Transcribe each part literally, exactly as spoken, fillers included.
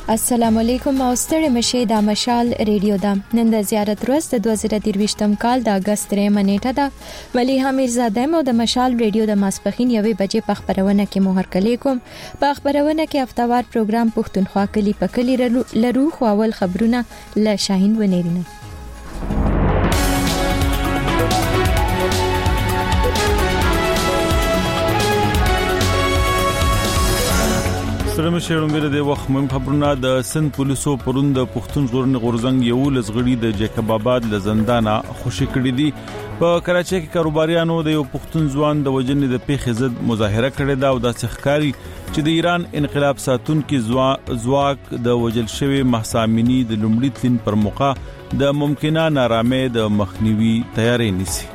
السلام علیکم او ستړي مشه د مشال ریډیو د نن د زیارت ورځ د دوه زره درویشتم کال د اگست درېمه نیټه ده ولی حمیرزاده مو د مشال ریډیو د ماسپخین یوې بجې په خبرونه کې مو هرکلی کوم په خبرونه کې هفتوار پروګرام پښتونخوا کلی په کلی لرو خو اول خبرونه له شاهین ونیرینه سره شهرونګره د وخت مهم خبرونه د سند پولیسو پروند پښتون ژغورنې غورځنګ یو لزغړي د جیکب آباد لزندانه خوشی کړی دي په کراچۍ کې کاروباریانو د یو پښتون ځوان د وجنې د پیښې ضد مظاهره کړې ده او د ښکاری چې د ایران انقلاب ساتونکو ځواک د وجل شوی مهسا امینی د لومړي تلین پر موقع د ممکنه نارامۍ د مخنیوي تیاری نیسي.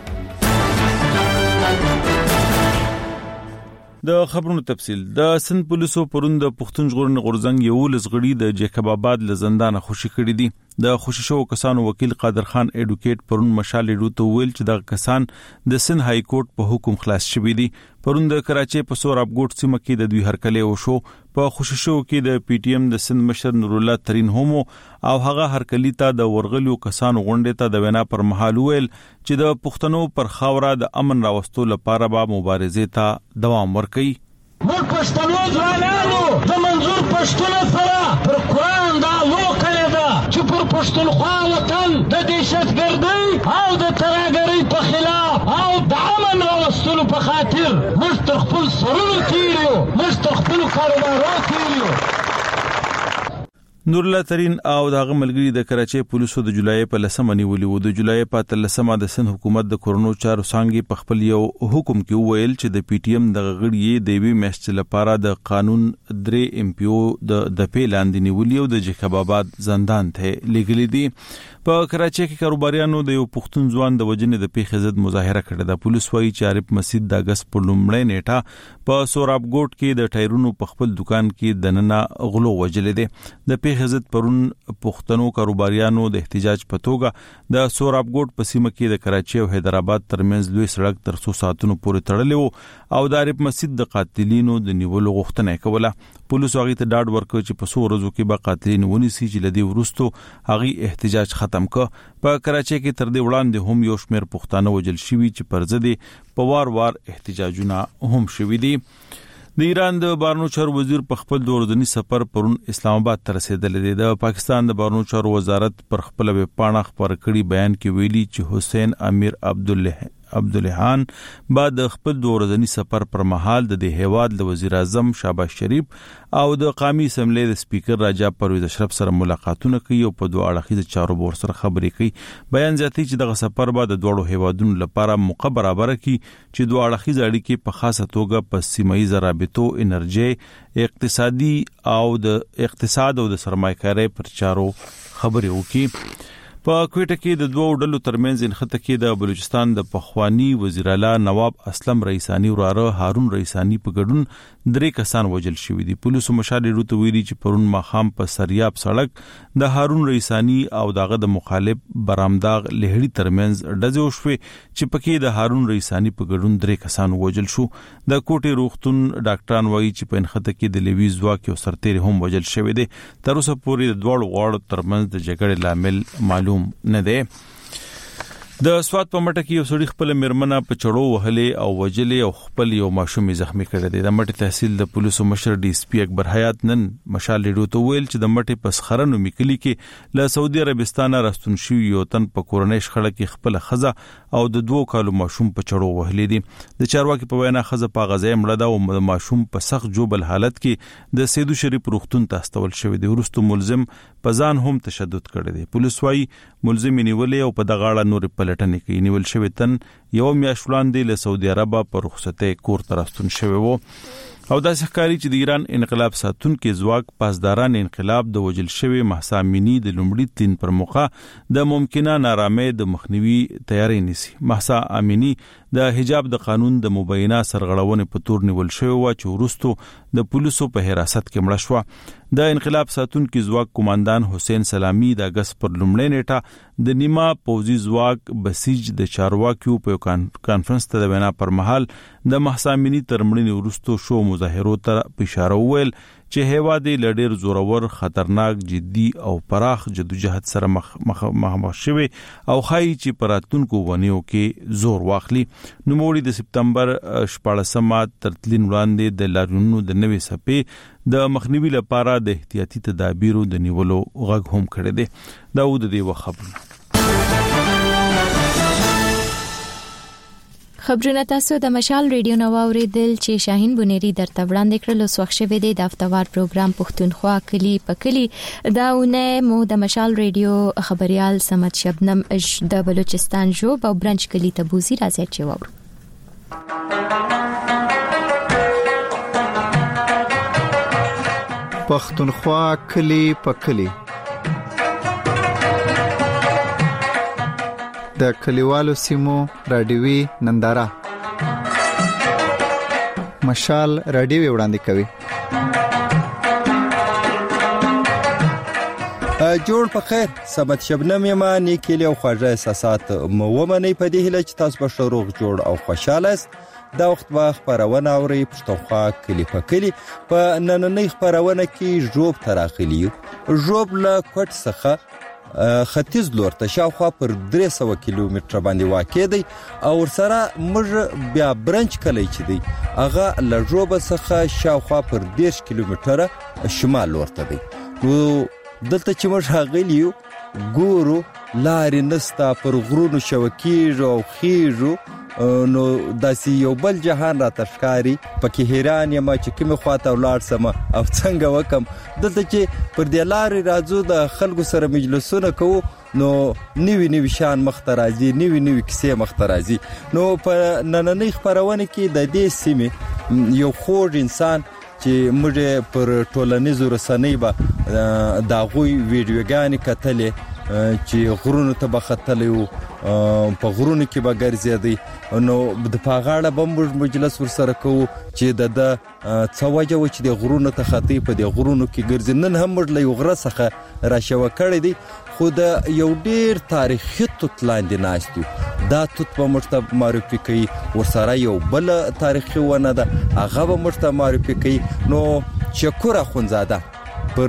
د خبرونو تفصیل د سند پولیسو پروند پښتون ژغورنې غورځنګ یو لزغړي د جیکب آباد لزندانه خوشی کړی دي. د خوشی شو کسانو وکیل قادر خان ایډوکیټ پرون مشال ډو ویل چې د کسان د سند های کورټ په حکم خلاص شوی دي. پرون د کراچۍ په سوراب ګوټ سیمه کې د دوی هرکلی وشو. په خوشی شو کې د پی ټی ایم د سند مشر نور الله ترين همو او هغه هرکلی ته د ورغلیو کسانو غونډه ته د وینا پر مهال ویل چې د پښتنو پر خاوره د امن راوستلو لپاره به مبارزه ته دوام ورکړي. موږ پښتنو ځوانانو د منظور پښتون سره پر قرآن دا لوکړه ده چې پر پښتونخوا وطن د دهشتګردۍ او د ترهګرۍ په خلاف او د امن راوستلو په خاطر موږ تر خپل سرونو تیریو موږ تر خپل کاروبارو تیریو. نور الله ترين او دغه ملګری د کراچۍ پولیسو د جولای په لسمه نیولې و. د جولای په تلسمه د سند حکومت د کورونو چارو څنګه په خپل یو حکم کې ویل چې د پی ټی ایم د غړي د وی میاشتې لپاره د قانون درې ام پی او د د پیلاندې نیولې او د جیکب آباد زندان ته لګلې دي. په کراچۍ کې کاروباریانو د یو پښتون ځوان د وجنې د پیښې ضد مظاهره کړې ده. پولیس وايي چې عارف مسجد د اگست په لومړۍ نیټه په سوراب ګوټ کې د ټایرونو په خپل دکان کې دننه غلو وجلې ده. د پیښې ضد پرون پښتنو کاروباریانو د احتجاج په توګه د سوراب ګوټ په سیمه کې د کراچۍ او حیدرآباد ترمنځ لوی سړک تر څو ساعتونو پورې تړلی و او د عارف مسجد د قاتلینو د نیولو غوښتنه کوله. پولیس هغه ته ډاډ ورکړ چې په څو ورځو کې به قاتلین ونیسي چې لدی ورستو هغه احتجاج ختم ک. په کراچۍ کې تر دې وړاندې هم یو شمېر پښتانه وجل شوي چې پر ضد په وار وار احتجاجونه هم شوي دي. د ایران د بهرنیو چارو وزیر په خپل د ورځني سفر پرون اسلام آباد ته رسیدلی دی. د پاکستان د بهرنیو چارو وزارت پر خپل ویب پاڼه خبر کړي بیان کې ویلي چې حسین امیر عبدالله عبداللهان بعد خپل د ورځني سفر پر مهال د هیواد د وزیر اعظم شهباز شریف او د قومي اسمبلی د سپیکر راجا پرویز اشرف سره ملاقاتونه کوي او په دوه اړخیز چارو بور سره خبرې کوي. بیان زیاتوي چې دغه سفر به د دوړو هیوادونو لپاره موقع برابر کړي چې دوه اړخیز اړیکې په خاصه توګه په سیمایي رابطو، انرژي، اقتصادي او د اقتصاد او د سرمایه‌کارۍ پر چارو خبرې وکړي. په کوټه کې د دوه ډلو ترمنځ انخته کې د بلوچستان د پخوانی وزیر اعلی نواب اسلم رئیسانی وراره هارون رئیسانی په ګډون درې کسان وجل شوی دي. پولیسو مشال ډو ویلي چې پرون ماخام په سریاب سړک د هارون رئیسانی او دغه د مخالف برامداغ لهړی ترمنځ ډزې وشوي چې پکې د هارون رئیسانی په ګډون درې کسان وجل شو. د کوټې روغتون ډاکټران وایي چې په انخته کې د لیوی ځواک او سرتېری هم وجل شوی دي. تر اوسه پورې د دوه غواړو ترمنځ د جګړې لامل معلوم نه ده. د سواد په مټه کې یو سړي خپل مرمنه په چړو وهلې او وجلې او خپل یو ماشوم زخمی کړی دی. د مټي تحصیل د پولیسو مشر ډي اس پي اکبر حیات نن مشال ډو ته ویل چې د مټي پس خرنو میکلی کې له سعودي عربستان راستون شوی یو تن په کورنۍ شخړه کې خپل خزه او د دوه کالو ماشوم په چړو وهلې دي. د چارواکي په وینا خزه په غزا مړه ده او د ماشوم په سخت جوبل حالت کې د سیدو شریف روغتون ته استول شوی دی. ورستو ملزم په ځان هم تشدد کړی دی. پولیس وايي ملزم نیولې او په دغه اړه نور پلټنې کوي. نیول شوی تن یو میاشت وړاندې له سعودي عرب په رخصتۍ کور ته راستون شوی وو او داسې ښکاري چې د ایران انقلاب ساتونکو ځواک پاسداران انقلاب د وجل شوی مهسا امینی د لومړي تین پر موقع د ممکنه نارامۍ د مخنیوي تیاری نیسي. مهسا امینی د حجاب د قانون د مبینه سرغړونې په تور نیول شوی و چې وروستو د پولیسو په حراست کې مړه شو. د انقلاب ساتونکو ځواک قوماندان حسین سلامی د اگست پر لومړۍ نیټه د نیمه پوځي ځواک بسیج د چارواکیو په کانفرنس ته د وینا پر مهال د مهسا امینی تر مړینې وروستو شو مظاهرو ته اشاره ویل چې هیواد لډیر زورور خطرناک جدي او پراخ جدوجہد سره مخ مخ شوي او خای چې پراتونکو ونیو کې زور واخلي. نو موړي د سپتمبر شپږمه ترتلین وړاندې د لارونو د نوې سپې د مخنیوي لپاره د احتیاطي تدابیرو د نیولو غږ هم کړی دی. دا و د دې خبرونه. خبرونه تاسو د مشال ریډیو نو اوریدل چې شاهین بونيري درته وړاندې کړل. اوس وخت شوه د دافتوار پروګرام پښتونخوا کلی پکلی داونه مو د مشال ریډیو خبريال سمت شبنم د بلوچستان جو په برنچ کلی تبوزي راځي چې وور پښتونخوا کلی پکلی د کلیوالو سیمو رادیوي ننداره مشال رادیوي وړاندې کوي. جوړ په خیر سبت شبنم یما نیکلی او خواږه احساسات مو ومني په دې هله چې تاسو به شروع جوړ او خوشاله است. دا وخت به خبرونه اوري پښتونخوا کلی په کلی په نننۍ خبرونه کې جوب تراخلی جوب له کوټ څخه ختیځ لور ته شاوخوا پر درې سوه کیلومتره باندې واقع دی او ورسره موږ بیا برنچ کلی چې دی هغه له جوب څخه شاوخوا پر دېرش کیلومتره شمال لور ته دی. نو دلته چې موږ هغلی یو ګورو لارې نستا پر غرونو شوکیږو او خیږو نو داسې یو بل جهان را تشکاری پکې حیران یم چې کومه خواته ولاړ سم او څنګه وکم. دلته چې پر دې لارې راځو د خلکو سره مجلسونه کوو نو نیوی نیوی شان مخته راځي نیوی نیوی کیسې مخته راځي. نو په نننۍ خبرونه کې د دې سیمې یو خوږ انسان چې موږ پر ټولنیزو رسنۍ به دا غوي ویډیوګانې کتلې چې غرونو ته بختلی او په غرونو کې به ګرځېدی نو د پاغاړه بمبر مجلس ورسره کوو چې د د څوجه و چې د غرونو ته خطي په د غرونو کې ګرځي. نن هم موږ له یو غره څخه راشوه کړی دی خو د یو ډیر تاریخي توت لاندې ناست یو. دا توت په موږ معرفي کوي ورسره یو بل تاریخي ونه ده هغه به موږ معرفي کوي. نو شکر اخونزاده پر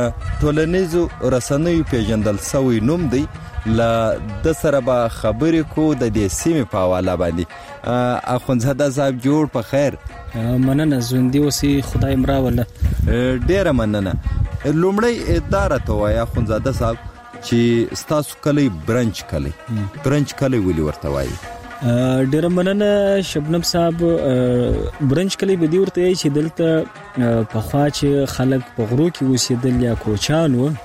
ټولنیزو رسنیو پیژندل سوی نوم دی ل د سره به خبرې کو د دې سیمې په حواله باندې. اخونزاده صاحب جوړ په خیر. مننه زوندي اوسې خدای مراوله. ډیره مننه. لومړی اداره ته وای اخونزاده صاحب چې ستاسو کلی برنچ کلی برنچ کلی ولې ورته وای؟ ډیره مننه شبنم صاحب. برنچ کلی به دی ورته چې دلته په خوا چې خلک په غرو کې اوسېدل یا کوچان وو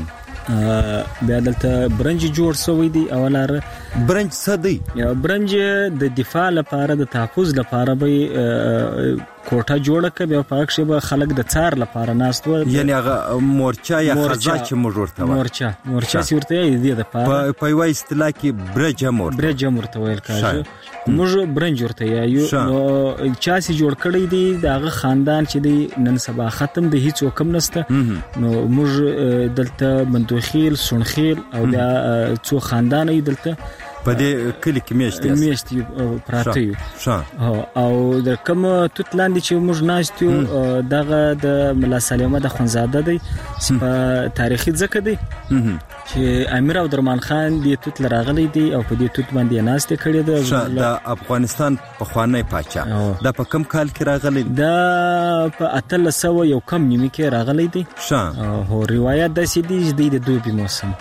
بیا دلته برنج جوړ شوی دی. اولاره برنج څه دی؟ برنج د دفاع لپاره د تحفظ لپاره به کوټه جوړه کړي او پاک شي به خلک د څار لپاره ناست و یعنی هغه مورچا یا خزا چې موږ ورته وایو مورچا مورچا چې ورته دی د پاره په یوه اصطلاح کې برج مورچا برج مورته ویل کېږي موږ برنج ورته یو نو چا چې جوړ کړی دی دغه خاندان چې دی نن سبا ختم دی هیڅ وکم نسته. نو موږ دلته مندوخیل سونخیل او د څو خاندان دلته په دې کلی کې میشته میشته پراته یو او د کوم توت لاندې چې موږ ناشته یو دغه د ملا سلیمه د خنزاده دی په تاریخي ځکه دی چې امیر عبدالرحمن خان دې توت لراغلی دی او په دې توت باندې ناشته کړی دی. د افغانستان په خوانی پاچا دا په کم کال کې راغلی دا په اتلس سوه یو کم نیمه کې راغلی دی. هو روایت د سیدی د دوبي موسم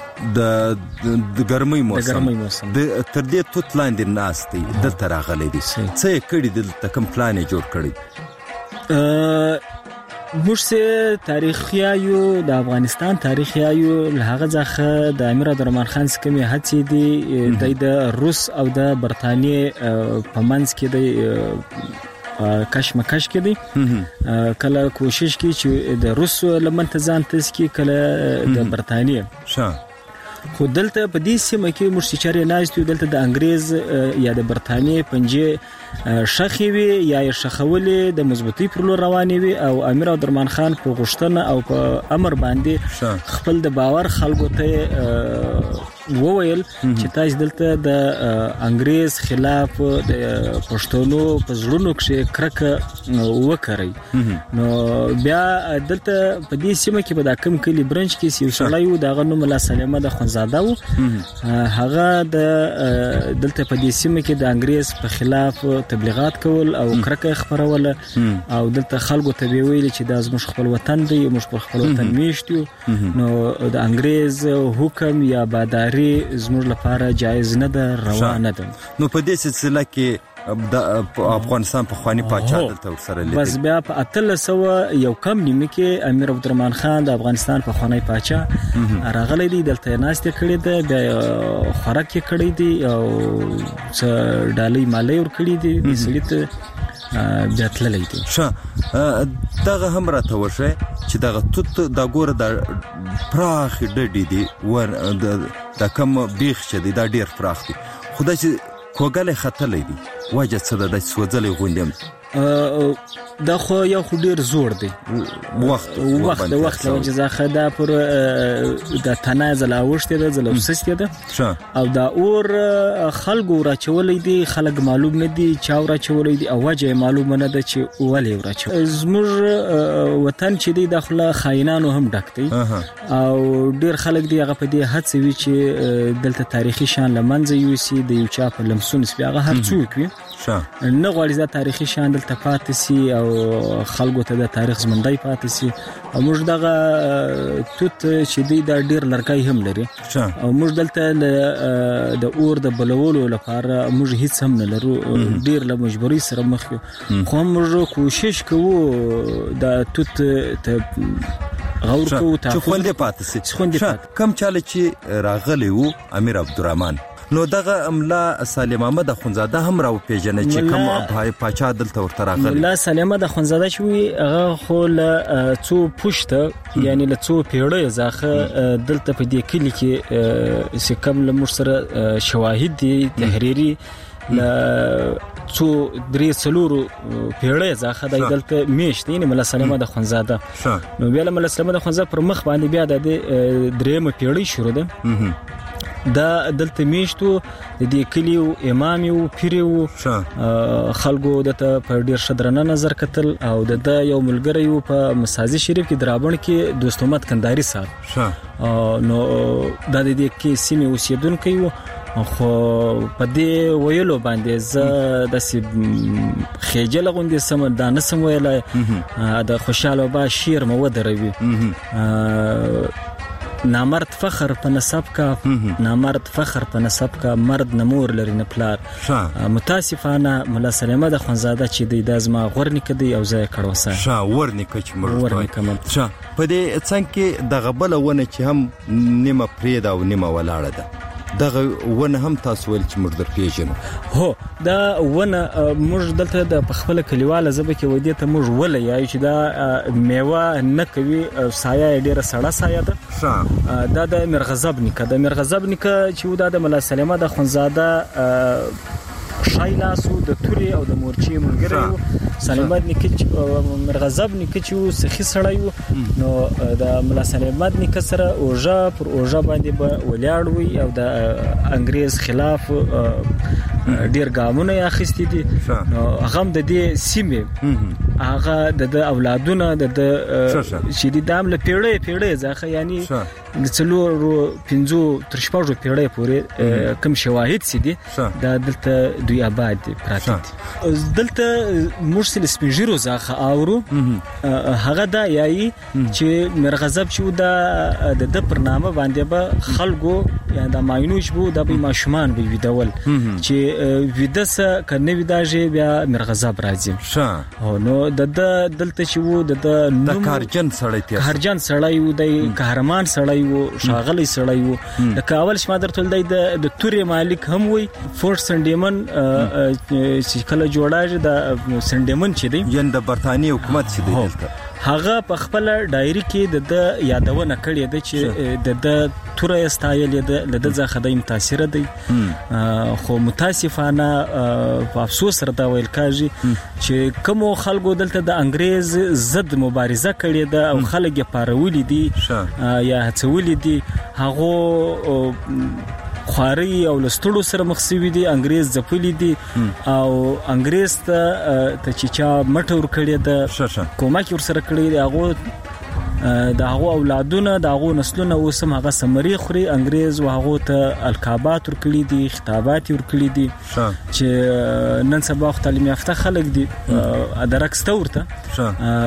د ګرمۍ موسم د ګرمۍ موسم تر دې توت لاندې ناست دی دلته راغلی دی. څه یې کړي دلته کوم پلان یې جوړ کړی؟ موږ سه تاریخیایو د افغانستان تاریخیایو له هغه ځخه د امیر عبدالرحمن خان څخه هڅې دي د روس او د برتانیې په منځ کې د کشمکش کې دي کله کوشش کوي چې د روس لمن ته ځان تسکي کله د برتانیې شه خو دلته په دې سیمه کې موږ چې ناستو دلته د انګريز یا د برتانیې پنجې شخې وي یا شخولې د مضبوطی پر لور روانې وي او امیر عبدالرحمن خان په غوښتنه او په امر باندې خپل د باور خلکو ته وویل چې تاسو دلته د انګريز خلاف د پښتونو په زړونو کې کرکه وکړي. نو بیا دلته په دې سیمه کې به دا کم کلی برنچ کې یو سړی و دغه نوم ملا سلیمه د خنزاده و. هغه د دلته په دې سیمه کې د انګريز په خلاف تبلیغات کول او کرکه خبروله او دلته خلکو ته ویل چې دا زموږ خپل وطن دی، موږ په خپل وطن میشتو. نو د انګريز حکم یا باداری زموږ لپاره جایز نه ده، روا نه ده. نو په دې سلسله کې د افغانستان په خواني پاچا دلته سره لیدل. بس بیا په اتل سو یو کم نیمه کې امیر عبدالرحمن خان د افغانستان په خواني پاچا راغلی دی، دلته ناشته کړې ده، بیا خوراک یې کړې دي او څه ډالۍ مالي ور کړې دي د سړیت بیا تللی دی. ښه دغه هم راته وشه چې دغه توت د ګوره د پراخ ډډې دی ور د کم بیخ چې دی دا ډیر پراخ دی، خدای چې کوګل خطلې دي وجه څه ده د سوځلې غوندم دا خو یو خو ډیر زوړ دی، وخت وخت د وخت له وجه ځخه دا پر د تنازل اوشته ده زلو سسته ده او دا اور خلکو راچولې دي، خلک معلوم نه دي چا راچولې دي او وجه معلوم نه ده چې ولې راچول. زموږ وطن چې دی داخله خاینانو هم ډک دی او ډیر خلک دی هغه په دې هڅوي چې دلته تاریخي شان لمنځه یوسي د یو چا په لمسون سپي هغه هر څوک وي نه غواړي دا تاریخي شان دلته پاتې سي او خلکو ته د تاریخ زمندای پاتې سي. او موږ دغه توت چې دی دا ډیر لړکای هم لري او موږ دلته د اور د بلولو لپاره موږ هیڅ هم نه لرو، ډیر له مجبوري سره مخ یو، خو موږ کوشش کوو د توت ته غور کوو ته خوندې پاتې سي. کم چاله چې راغلی وو امیر عبدالرحمن، نو دغه املا سلیم احمد خنزاده هم راو پیژنه چې کوم پاچا دلته ورته راغلی. ملا سلیم احمد خنزاده چې وی هغه خو له څو پښته یعنی له څو پیړۍ ځخه دلته په دې کلی کې چې کوم له مر سره شواهد دي تحریری ل څو درې څلورو پیړۍ ځخه د دلته میشته یعنی ملا سلیم احمد خنزاده. نو بیا ملا سلیم احمد خنزاده پر مخ باندې بیا د درېمه پیړۍ شروع ده دا دلته میشتو د دې کلیو امام یو پیر یو خلکو دته په ډیر شدرنه نظر کتل او د یو ملګری یو په مساجد شریف کې درابن کې دوست محمد کنداری صاحب نو د دې کې سیمه اوسیدونکو یو خو په دې ویلو باندې ز د سی خېجل غوندې سم د نسم ویلای د خوشاله با شیر مو ودروي نامرد فخر په نسب کا نامرد فخر په نسب کا مرد نمور لري نه پلار. متاسفانه ملا سلیمه د خنزاده چې د دازما غورنیک دی او ځای کړوسه شا ورنیک چې مرد شا په دې څنګه کې د غبل ونه چې هم نیمه پرید او نیمه ولاړه ده دغه ونه هم تاسو ول چې مرد پیژنو. هو دا ونه موږ دلته د خپل کلیواله زبه کې ودی ته موږ ولې یا چې دا میوه نه کوي سایه ډیره سړه سایه ده دا د مرغزب نیکه د مرغزب نیکه چې دا د ملا سلیمه د خنزاده شایلاسو د توري او د مورچی ملګری سلیمت نیکه مرغزب نیکه چې سخی سړی نو د ملا سلیمت نیکه سره اوجا پر اوجا باندې به ولاړوي او د انګريز خلاف ډیر ګامونه اخیستي دي. نو هغه د دې سیمه هغه د اولادونه د چې د دام له پیړې پیړې ځخه یعنی د څلورو پنځو تر شپږو پیړې پورې کم شواهد سي دي د دلته دوی آباد پراته دي. دلته مرسل سپیجرو ځخه اورو هغه دا یای چې مرغزب چې دا د پرنامه باندې به خلکو یا د ماینوش بو د ماشومان به ویدول چې ویدسه کنه ویداجه بیا مرغزب راځي او نو د دلته چې وو د کارجن سړی ته کارجن سړی وو د قهرمان سړی وو شاغلی سړی وو د کاول شما درته د توري مالک هم وي فورت سنډیمن چې کله جوړاږي د سنډیمن چې دی یند برتانی حکومت چې دی دلته هغه په خپل ډایری کې د یادونه کړې ده چې د توره استایل د د ځخه د متاثر دي خو متاسفانه په افسوس سره دا ویل کاږي چې کوم خلکو دلته د انګريز ضد مبارزه کړې ده او خلک یې پارولې دي یا هڅولې دي هغه خواري او لستړو سره مخ شوي دي انګريز ځپلي دي او انګريز ته چې چا مټور کړی د کومک ور سره کړی دی هغه د هغه اولادونه د هغه نسلونه اوسم هغه سمري خوري انګريز او هغه ته القابات ور کړی دي خطابات ور کړی دي چې نن سبا تعلیم یافته خلک دي ادرک ستورته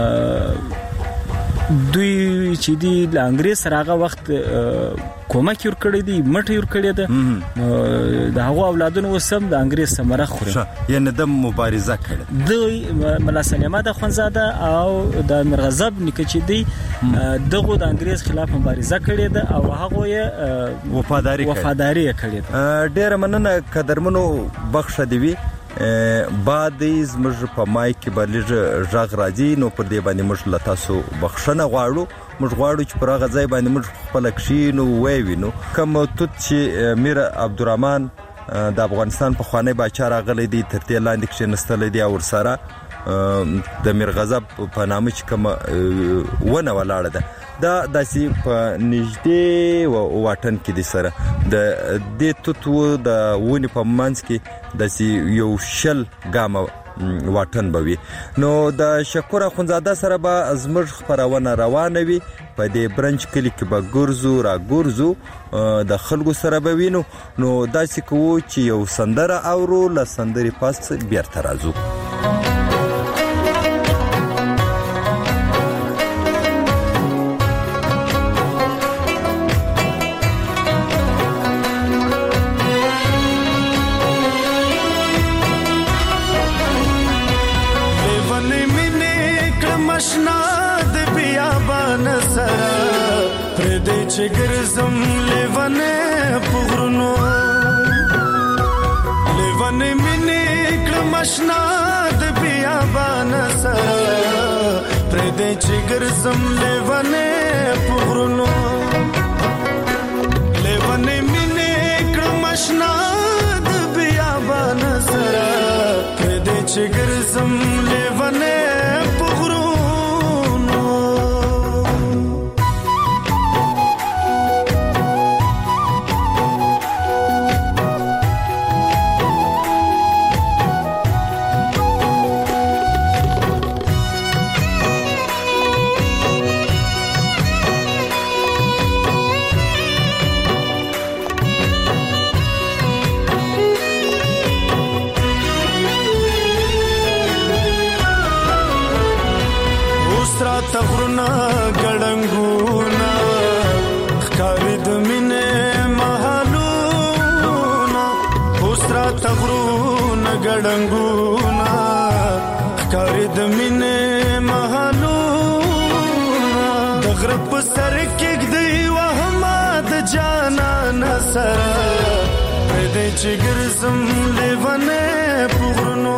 دوی چې دی د انګريز سره هغه وخت کومک ور کړی دی مټ ور کړی دی د هغه اولادونو وسم د انګريز سمره خوري یعنی د مبارزه کړي دوی ملا سلیمه د خونزاده او د مرغزب نیکه چې دی دغه د انګريز خلاف مبارزه کړې ده او هغه یې وفاداری وفاداری کړې ده. ډېر مننه قدرمنو بخښه دی وی بعد زموږ په مای کې بلج ژغ راځي نو پر دې باندې موږ لتاسو بخښنه غواړو موږ غواړو چې پر هغه ځای باندې موږ خپل کښینو وایو کوم توت چې میر عبدالرحمن د افغانستان په خوانی باچا راغلی دی تر دې لاندې کې نستل دی او سره د میر غضب په نامه چې کوم ونه ولاړه ده دا داسې په نږدې واټن کې دي سره د دې توتو د ونی په منځ کې داسې یو شل ګامه واټن بوي نو د شکر خونزاده سره به زموږ خبرونه روانه وي په دې برنچ کلی کې به ګورزو را ګورزو د خلکو سره به وینو نو داسې کوو چې یو سندره اورو له سندري پاس بیرته راځو. ګرزم لیوانه پغرونو لیوانه مینه کړم آشنا د بیابان سره پر دې چې ګرزم لیوانه پغرونو لیوانه مینه کړم آشنا د بیابان سره پر دې چې ګرزم لیوانه تغرنا ګړنګونا خکارې د مینې محلونا اوسرا تغرنا ګړنګونا خکارې د مینې محلونا د غرب سر کې دی وهما د جانان سره په دې چې ګرزم لیوانه پغرنو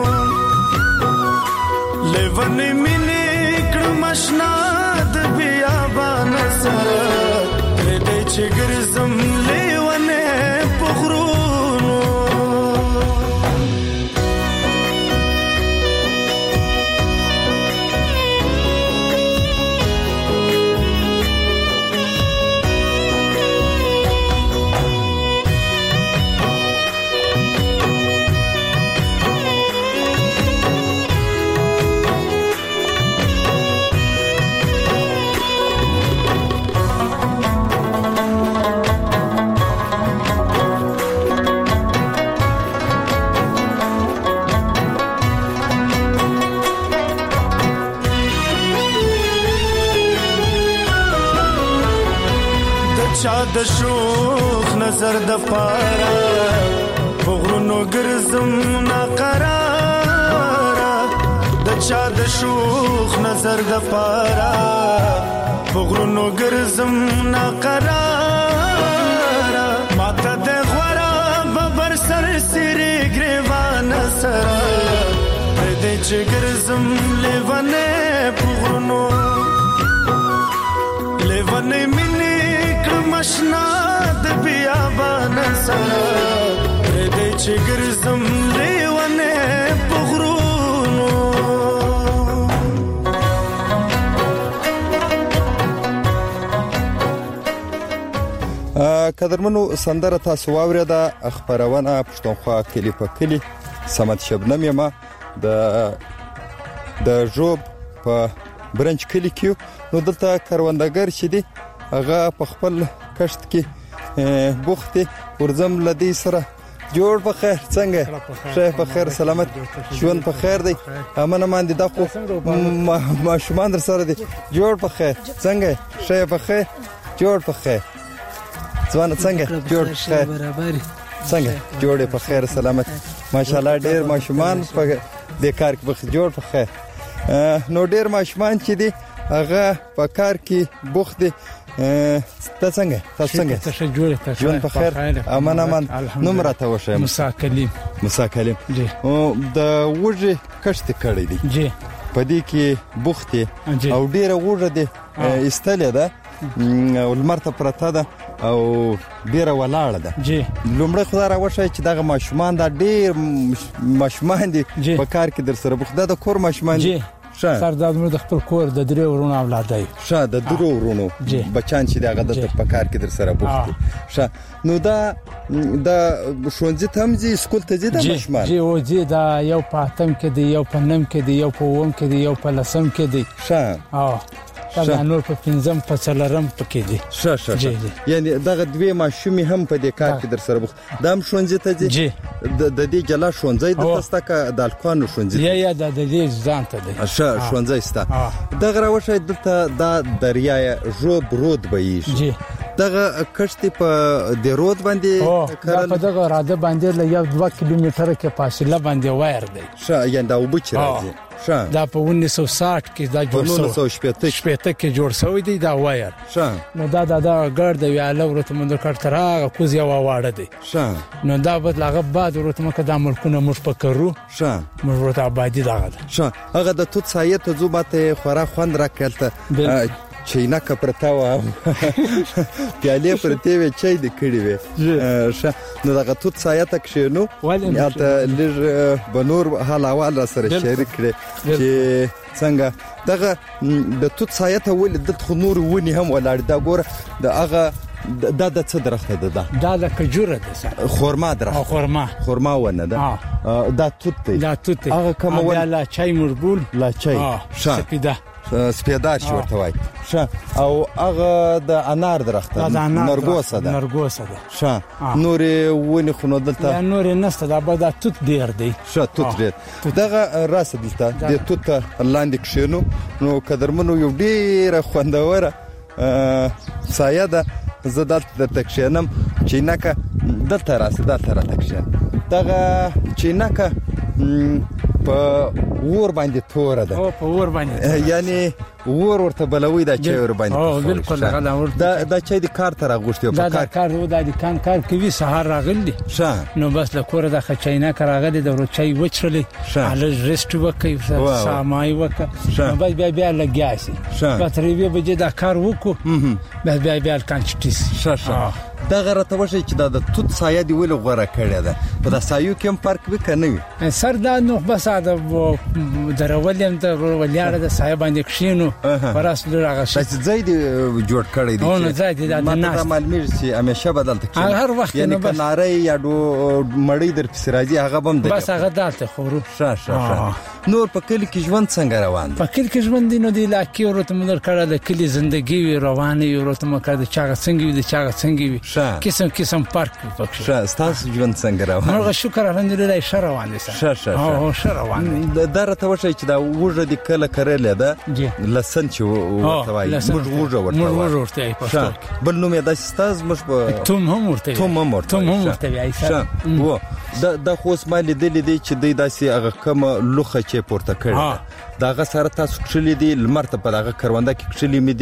لیوانه مینې مشنا د بیابان سره پر دې چې ګرزم لیوانه پغرونو د شوخ نظر د پارا بغرونو ګرزم ناقرار د چا د شوخ نظر د پارا بغرونو ګرزم ناقرار ماته د غورا ببر سر سری ګریوان سره د چې ګرزم لیوانه بغرونو ونې مینې کړم آشنا د بیابان سره دې چې ګرځم لیوانه په غرونو. قدرمنو سندره تاسو واوریده خبرونه پښتونخوا کلی په کلی سمت شبنم یما د د جوب په برنچ کلی کې نو دلته کروندګر چې دی هغه په خپل کشت کې بوخته ورزم لدی سره جوړ په خیر څنګه شه په خیر سلامت ژوند په خیر دی امنه مان دي دغه ما شومان در سره دی جوړ په خیر څنګه شه په خیر جوړ په خیر ځوان څنګه جوړ په خیر څنګه جوړ په خیر سلامت ماشاءالله ډیر ماشومان په دې کار کې په جوړ په خیر نو ډیر ماشومان چې دي هغه په کار کې بوخت دي ته څنګه تاسو څنګه تاسو جوړ تاسو ژوند په خیر امان امان نوم راته وشه موسی کلیم موسی کلیم او د وږي کشت کړی دی جی په دې کې بوخت او ډیره وږه دي استلې ده او لمرته پرته ده او ډیره ولاړه ده جی لومړی خدای را وښه چې دغه ماشومان دا ډیر ماشومان دي په کار کې در سره بوخت ده د کور ماشومان جی سردار مې د خپل کور د درې ورونو اولاد دی شه د درو ورونو بچان چې دغه د په کار کې در سره بوخت دي شه نو دا د شونځي تمځي سکول ته ځي د ماشومان جی او جی دا یو پاتم کې دی یو پنم کې دی یو پوم کې دی یو پلسم کې دی شه اه دا نور په پنځم په څلورم پکې دي شه شه یعنی دغه دوی ماشومي هم په دې کار کې در سره بوخت دام شونځي ته ځي د دې جلا شونځي د تستکه د الکوانو شونځي یا یا د دې ځان ته دی شه شونځي ستا دغه راوشه دلته دا دریای جوب رود بهیږي دغه کشتي په د رود باندې کړل په دغه راده باندې ل یو دوه کیلومتره کې فاصله باندې وایر دی شه یعنی دا وبچ راځي دا په उन्नीस सौ साठ کې دا جوړ شو کې جوړ شوی دی دا وایر نو دا دا دا ګرد ویاله ورته مونږ کړتراغه کوزیا واړه دی نو دا بد لاغه بعد ورته مکه د ملکونه مش پکرو موږ ورته آبادی داغه هغه د توت سایه ته زوبته خورا خوند راکلته چینا کپرتاو پیاله پرته وی چای د کړي وي نو دغه توت سایه تک شنو یا ته لږ بنور حالاوال سره شریک کړي چې څنګه دغه د توت سایه ته ول د خنور ونی هم ولاړ دا ګوره د هغه دا د څه درخت ده دا د کجوره ده خورما درخت خورما خورما ونه ده دا توت دی دا توت هغه کوم ولا چای مربول لا چای سپیده سپیدار شي ورته وای شه او هغه د انار درخت نرګوسه ده نرګوسه ده شه نور ونی خنو دلته نور نسته دا به دا توت ډیر دی شه توت ډیر دغه راس دلته د توت لاندې کښینو نو قدرمنو یو ډیر خوندوره سایه ده زدل د تکشنم چینکه دلته راس دلته را تکشن دغه چینکه په ور باندې تور ده او په ور باندې یعنی ور ورته بلوي دا چې ور باندې او بالکل دا دا چې د کار تر غوښتي په کار کار و د کان کار کوي سهار راغلی نو بس له کور د خچینا راغلی د ورچای وچرلی علي ريست وکي سامای وک نو بس بیا بیا لګیاسي بطري بیا دا کار وکړو بس بیا بیا کانچټیس شه دا غره ته وشي چې دا د توت سایه دی ول غوړه کړی ده په دا سایو کې هم فرق وکنه وي سر دا نو بس دا درولم د ولیاړه د سایه باندې کښینو پراس لږه شي ځای دی جوړ کړی دی نو ځای دی دا نه معلومه شي همیشه بدلته کیږي هر وخت یعنی کناره یا دو مړی در پس راځي هغه بم دی بس هغه دالته خورو شه شه نور په کلی کې ژوند څنګه روان په کلی کې ژوند دی نو دی لاکي ورته مدر کړه د کلی ژوندۍ روانه ورته مکه د چاغه څنګه وي د چاغه څنګه وي قسم قسم پارک پکې شه تاسو ژوند څنګه روان مرغه شکر الحمدلله ښه روان دي شه شه او ښه روان درته وشي چې دا وژه د کله کړل ده لسن چې ورته وایي موږ وژه ورته وایي بل نو مې د استاز مش په توم هم ورته توم هم ورته توم هم ورته وایي و دا د خوس مالې دلی دی چې د داسې هغه کوم لوخه چې پورته کړی داغه سره تاسو کښلې دي لمرته په داغه کرونده کې کښلې مې دي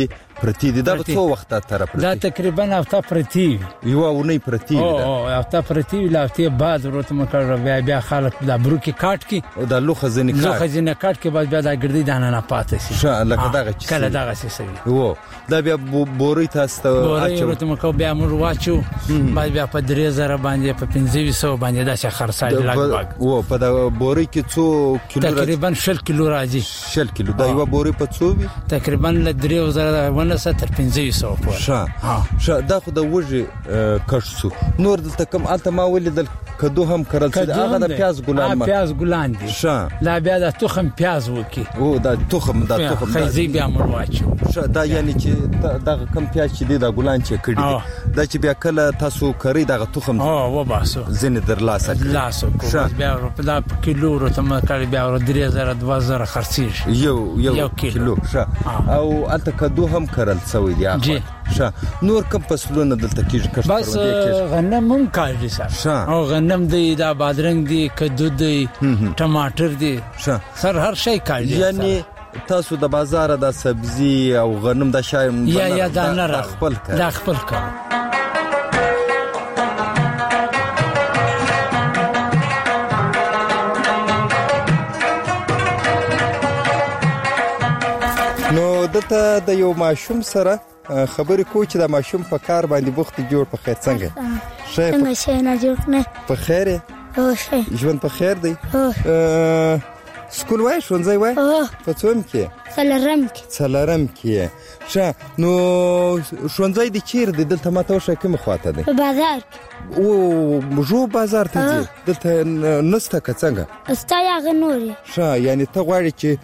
پرتی دي دا څو وخت تر پرتی دا تقریبا هفته پرتی یو اونۍ پرتی او او هفته پرتی لا هفته بعد ورته مکر بیا بیا خلک دا بروکي کاټ کی او دا لوخه ځنی کاټ لوخه ځنی کاټ کې بعد بیا دا ګردی دانه نه پاتې شي ښه لکه دا چې کله دا څه سوي وو دا بیا بوري تاسو ته اچو ورته مکو بیا مور واچو بعد بیا په درې زره باندې په پنځه سوه باندې دا څه خرڅای لګ وو په دا بوري کې څو کیلو تقریبا شل کیلو راځي شل کیلو دا یو بوري په څو وي تقریبا ل درې زره ونه ستر پنځه سوه په ښه ښه دا خو د وږي کښ نور دلته کوم الته ما ولیدل کدو هم کرل چې هغه د پیاز ګلان ما پیاز ګلان دي ښه لا بیا د تخم پیاز وکي او دا تخم دا تخم خیزي بیا مور واچو ښه دا یعنی چې دا کم پیاز چې دی دا ګلان چې کړي دا چې بیا کله تاسو کری دا تخم او و باسو زنه در لاسه لاسو کو بیا په دا کیلو ورته ما کړی بیا ور درې زره دوه زره خرڅیږي یو یو کیلو ښه او الته کدو هم کرل سوی دی جی ښه نور کوم فصلونه دلته کیږي کښ بس غنم هم کاږي سر او غنم دی دا بادرنګ دی کدو دی ټماټر دی ښه سر هر شی کاږي یعنی تاسو د بازار د سبزی او غنم د شای یا یا دا نه خپل کار دا خپل کار نو دته د یو ماشوم سره خبرې کو چې د ماشوم په کار باندې بوخت جوړ په خیر څنګه څنګه شي نه جوړ نه په خیر او شي ژوند په خیر دی سکول وای شونځي وای په څوم کې څلرم کې څلرم کې ښه نو شونځي د چیر دی دلته ماته وشه کوم خواته دی په بازار او مجو بازار ته دی دلته نسته څنګه استا یا غنوري ښه یعنی ته غواړې چې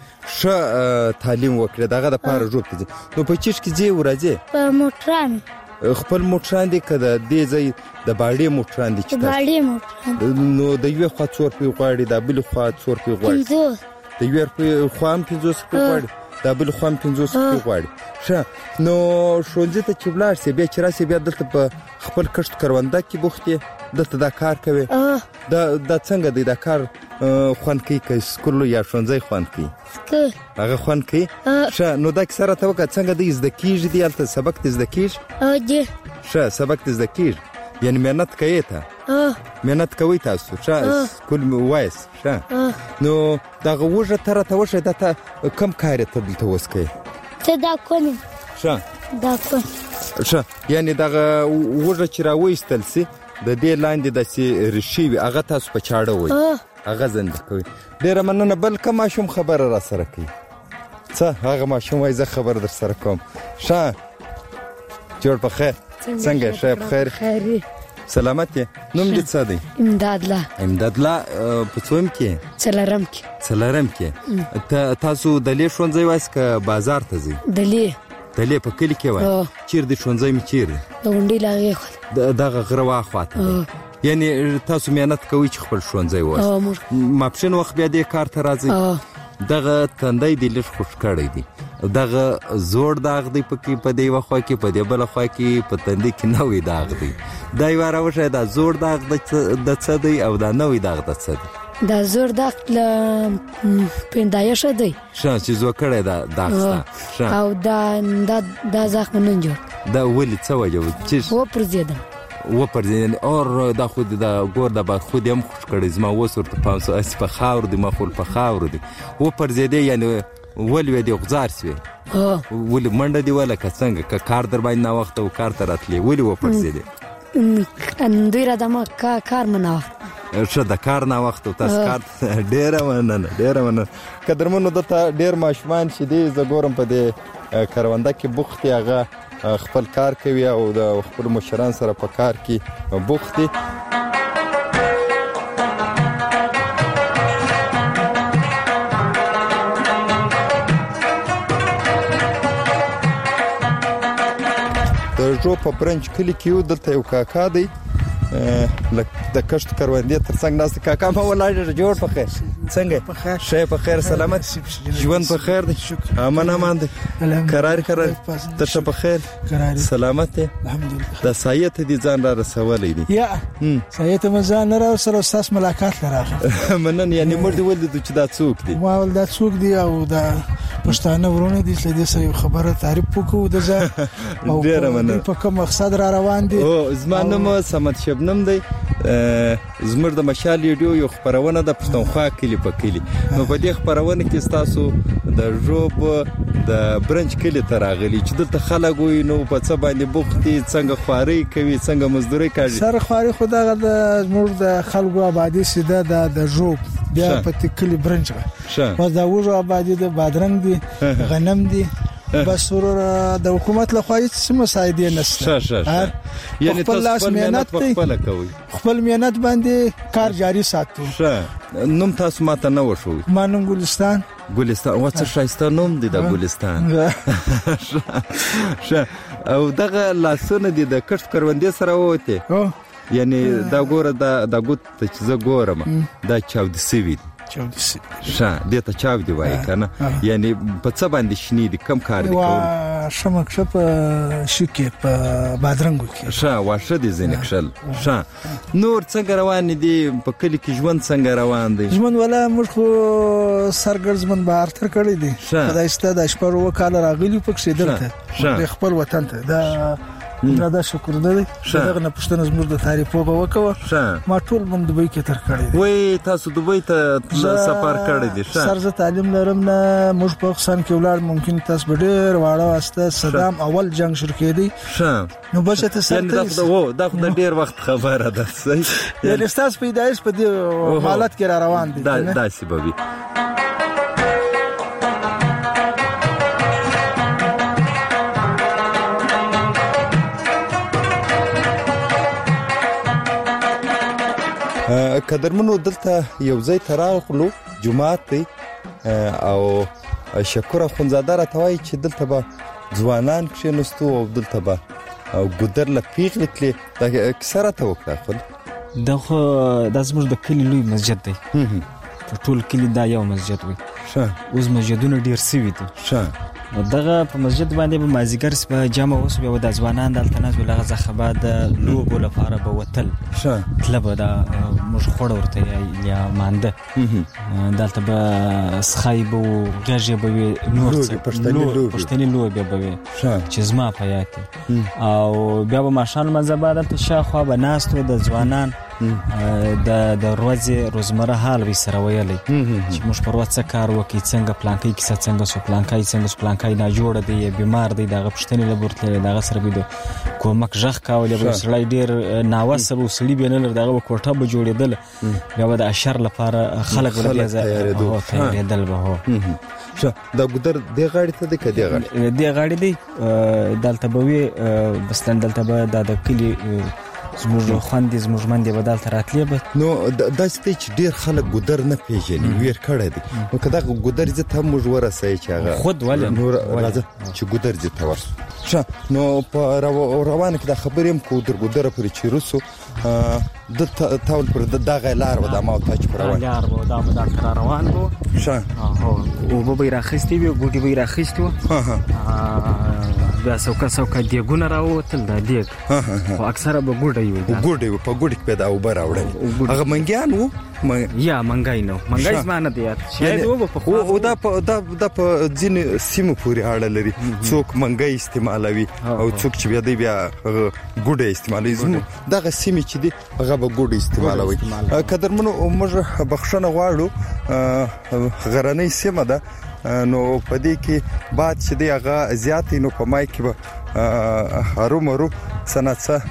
ښه تعلیم وکړې دغه د پاره جوړ کړې نو په چیش کې ځې ورځې په موټران خپل موټران دي کده دې ځای د باړې موټران دي چې باړې موټران نو د یو خوا څور په غواړي د بل خوا څور په غواړي د یو په خوا هم پنځوس په غواړي د بل خوا هم پنځوس په غواړي ښه نو شونځي ته چې بلار سي بیا چې راسي بیا دلته په خپل کښت کرونده کې بوختي دلته دا کار کوي دا د څنګه دی دا کار خوان کوي که سکول یا شونځي خوان کوي هغه خوان کوي ښه نو دا سره ته وکړه څنګه دی زده کیږي دی البته سبق دې زده کیږي او دې ښه سبق دې زده کیږي یعنی مهنت کوي ته مهنت کوي تاسو ښه سکول وایس ښه نو دا غوږه تر ته وشه د کم کار ته دلته وسکي ته دا کوم ښه دا کوم ښه یعنی دا غوږه چې راوېستل سي د دې لاندې د سي رشي هغه تاسو په چاړه وای هغه زنده کوي ډیر مننه بل کوم ماشوم خبر را سره کوي څه هغه ماشوم وای زه خبر در سره کوم ښه جوړ په خیر څنګه ښه په خیر خیر سلامت نوم دې څه دی امداد الله امداد الله په څوم کې څلرم کې څلرم کې تاسو د لې شونځي وایس که بازار ته ځي د لې د لې په کلی کې وای چیر دې شونځي می چیر د غونډې لاغې خو دغه غره واخواته یعنی تاسو مهنت کوي چې خپل شونځي وای ماپښین وخت بیا دې کار ته راځي دغه تندای دی لږ خوش کړی دی دغه زوړ داغ دی پکې په دی وخوا کې په دی بل خوا کې په تندې کې نوې داغ دی دا یو راوشه دا زوړ داغ د څه دی او دا نوې داغ د څه دی دا زوړ داغ ل پیندایش دی ښه چې زو کړی دا داغ او دا دا زخم نه جوړ دا ولې څه وجه چې و پر زیاده و پر زین اور دا خود دا ګور دا با خود هم خوش کړي زما وسور ته پام سو اس په خاور دی مخول په خاور دی و پر زیده یعنی ولوي دی غزار سوي ول منډه دی ولا څنګه ک کار در باندې نا وخت او کار ته راتلی ولي و پر زیده ان دوی را دمه کار منه شه د کار نه وخت او تاسو کار ډیره وننه ډیره وننه قدرمنو دته ډیر ماشومان چې دی زګورم په دې کرونده کې بوختي هغه خپل کار کوي او د خپل مشران سره په کار کې بوختي د جو په برنچ کلی کې یو دلته یو کاکا دی د کښت کروندې ترڅنګ ناست کاکا ما ولاړ جوړ په خیر څنګه په خیر شې په خیر سلامت ژوند په خیر دی امن امان دی قرار قرار ته په خیر سلامت الحمدلله د سایت دي ځان را رسولې دي یا سایت مزان را سره استاد ملاقات لراغه منن یعنی مړ دی ولې چې دا څوک دی ما ول دا څوک دی او دا پښتانه ورونه دي چې د سې خبره تعریف وکړو د ځا او په کوم مقصد را روان دي. او زمانه سمت شبنم دی زمر د مشال ریډیو یو خبرونه د پښتونخوا کلی په کلی. نو په دې خبرونه کې تاسو د ژوب د برنچ کلی ته راغلي چې دلته خلک وي نو په څه باندې بوختي څنګه خواري کوي څنګه مزدوري کوي. سر خواري خدا د زموږ د خلکو آبادی سیده د ژوب بیا په تکلی برنچ و دا وژو آبادی د بادرنګ دي غنم دي بس ورور د حکومت له خوا هیڅ مساعده نشته. یعنی تاسو مهنت کوي خپل مهنت باندې کار جاری ساتو. نوم تاسو ماته نه وشو. ما نوم ګلستان. ګلستان وڅ شایسته نوم دی د ګلستان. او دغه لاسونه دي د کښت کروندې سره وته. یعنی دا ګوره دا د ګوت چې زه ګورم دا چاودي سوي چاودي شا دته چاودي وای کنه. یعنی په څه باندې شنی دي کم کار دي کوم شمک شپ شکه په بادرنګو کې شا واشه دي زینکشل شا. نور څنګه روان دي په کلی کې ژوند څنګه روان دي؟ ژوند ولا موږ خو سرګرزمن بهر تر کړی دي. دا استه د شپږ وکاله راغلی پکې دلته د خپل وطن ته دا دا د شکر ده دغه نه پښتنه زموږ د تعریف په وکوه. ما ټول من دوبۍ کې تر کړی. وای تاسو دوبۍ ته سفر کړی دي؟ سر زه تعلیم لرم نه موږ په پاکستان کې ولر ممکن تاسو ډېر واړه واسطه صدام اول جنگ شروع کړی نو بچ ته سر ته وو دا د ډېر وخت خبره ده. یعنی تاسو پیدایش په دې حالت کې را روان دي. دا داسې به قدرمنو دلته یو ځای تراغلو جمعات دی او شکر خونزاده را توای چې دلته به ځوانان کښینستو او دلته به او ګودر له پیغله کلی دا اکثره ته وکړه. خو دغه د زموږ د کلی لوی مسجد دی. ټول کلی دا یو مسجد وي. ښه اوس مسجدونه ډیر سوي دي. ښه دغه په مسجد باندې به مازیګر په جامع اوس به د ځوانان دلته ناز ولغه ځخبا د لوبو لپاره به وتل. ښه طلب دا موږ خوړ ورته یا مانده دلته به سخایبو غږی به نور پښتني لوبه به چې زما په یاد او بیا به ماشان منځبه دلته شاخوا به ناستو د ځوانان د د ورځې روزمره حال وي سره ویلي چې موږ پر وڅ کار وکړي څنګه پلانکې کیسه څنګه سو پلانکای څنګه سو پلانکای نه جوړ دی بیمار دی دغه پښتني لبورتل دغه سره به کومک ژغ کاوله به سړی ډیر ناوسه به سړي بینل دغه کوټه به جوړېدل بیا به د اشر لپاره خلک ولې تیارېدل به هو. ښه دا ګودر دی غاړې ته دی کدی غاړې دی غاړې دی دلته به وي بس دلته به د کلی زموږ خوندې زموږ منډې بدل تراتلې به نو دا ستې چې ډیر خلک ګودر نه پیژني ویر کړی دی نو کدا ګودر زه ته موږ ورسای چې هغه خود ولې نور راځه چې ګودر زه ته ورس ښه نو په روانه کې دا خبرې هم کو در ګودر پر چیرسو د تاول پر دغه لار و د ما ته چې پر روان لار و دا به دا روان وو ښه او به راخستې وي ګوډي به راخستې ها ها بیا څوک څوک دیګونه راوتل دا دیګ او اکثره به ګوډي وي ګوډي په ګوډي کې پیدا او بر راوړل هغه منګیان وو یا منګای نو منګای زمانه دی شاید وو په او دا دا د په ځین سیمو پورې اړه لري څوک منګای استعمالوي او څوک چې بیا دی بیا ګوډي استعمالوي دغه سیمه چې دی هغه به ګوډي استعمالوي. قدرمنو موږ بخښنه غواړو غرنۍ سیمه ده نو پدې کې بعد چې دی هغه زیات نو په مای کې به هرو مرو سنڅه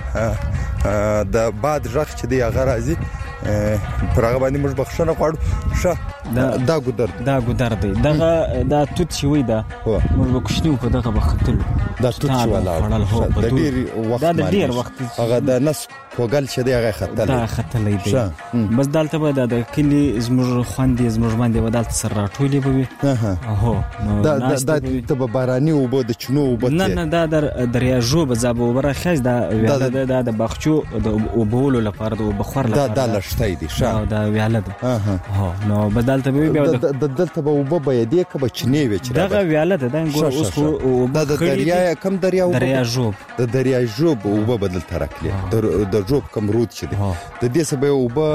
د بعد ژغ چې دی هغه راځي پر هغه باندې موږ بخښنه غواړو. ښه دا ګودر دا ګودر دی دغه دا توت شوی دا موږ وکښنیو په دغه وختلو دا توت شو ولاړ د ډیر وخت دا د ډیر وخت هغه د نس کوګل چې دی هغه خطر دا خطر دی بس دالته به د کلی زموږ خوندې زموږ باندې بدلت سره راټولې به هو دا دا د باراني او د چنو او نه نه دا در دریاجو به زابو بره خاص دا دا د بخچو د وبولو لپاره د بخور لپاره دا لشتای دي ښه دا ویاله ده هو نو بدلته به بیا د دلته به وب به دې کبه چنی وچ دا ویاله ده دا ګور اوس خو د دریا کم دریا دریاجو د دریاجو وب بدل ترکلی د جوب کم رود شي د دې سبب وب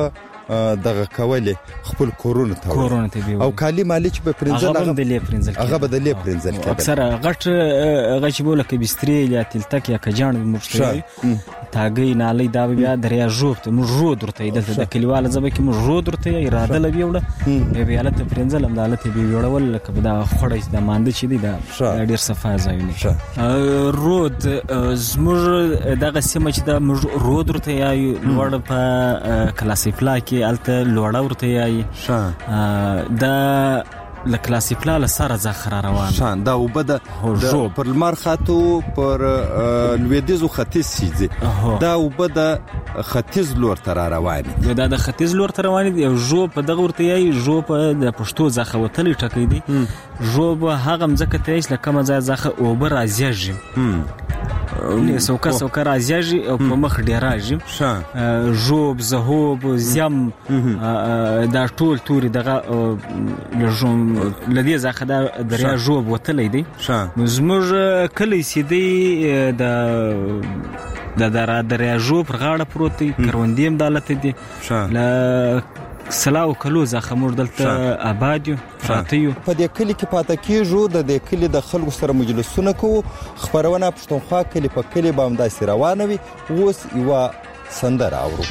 دغه کولې خپل کورونه ته کورونه ته او کالی مالی چې په پرنځل هغه بدلې پرنځل هغه بدلې پرنځل کېدل اکثر غټ هغه چې بوله کې بسترې یا تلتک یا کجان مرشتي تاګي نالي دا بیا دریا جوړ ته موږ رو درته دلته د کلیواله زبې کې موږ رو درته اراده لوي وړه به حالت پرنځل هم حالت به وړول لکه دا خړې د مانده چې دی دا ډیر صفه ځایونه رود زموږ دغه سیمه چې دا موږ رو درته یا لوړ په کلاسیفلا کې الته لوړ ورته یا دا لکلاسیفلا لسره ځخره روان شان دا وبد د پر لمر خاطو پر لویدیزو ختیځ سیزي دا وبد ختیځ لور تر روان دي دا د ختیځ لور تر روان دي جو په دغه ورته یي جو په د پښتو ځخه وتلې ټکې دي جو به هغه مزکه تېش لکه مزه ځخه او بر ازیاجي نه سوکا سوکا راځي او په مخ ډیر راځي جوب زهوب زم دا ټول توري دغه لجوم لدی ځخه دا دریا جوب وتلې دي زموږ کلی سیدي د د درا دریا جوب غاړه پروتي کروندیم دالت دي ل سلاو کلو ځخه مور دلته آبادیو فاتیو په دې کلی کې پاتې کېجو د دې کلی د خلکو سره مجلسونه کوو خبرونه پښتونخوا کلی په کلی باندې داسې روانه وي اوس یو سندره اورو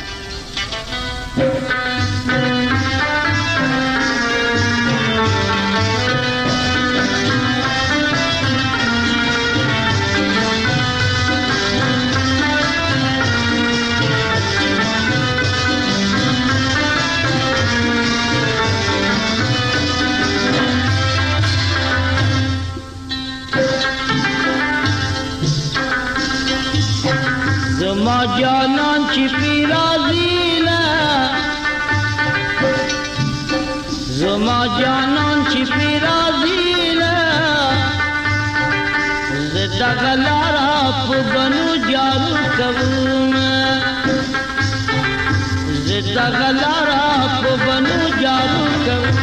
زما جانان چې پی راضی لا زما جانان چې پی راضی لا زدا غلارا په بنو جارو کوم زدا غلارا په بنو جارو کوم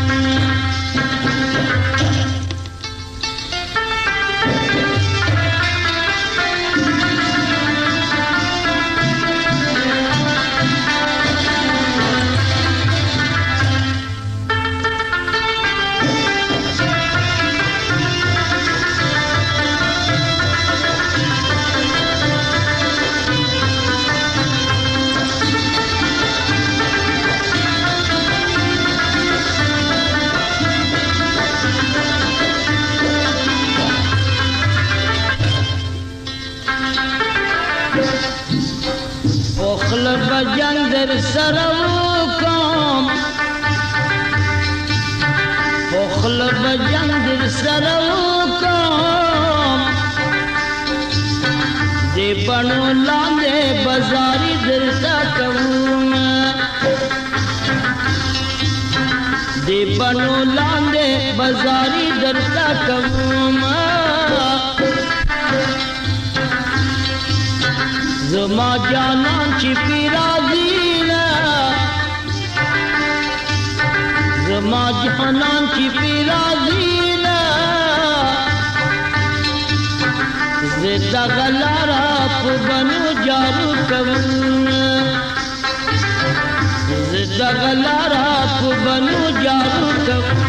در سرو کام پخل بجن در سرو کام دی بنو لاندے بازاری در سکوم دی بنو لاندے بازاری در سکوم زما جانان چی پی راضی زما جانان چی پی راضی لا زدا غلارا په بنو جارو کوم زدا غلارا په بنو جارو کوم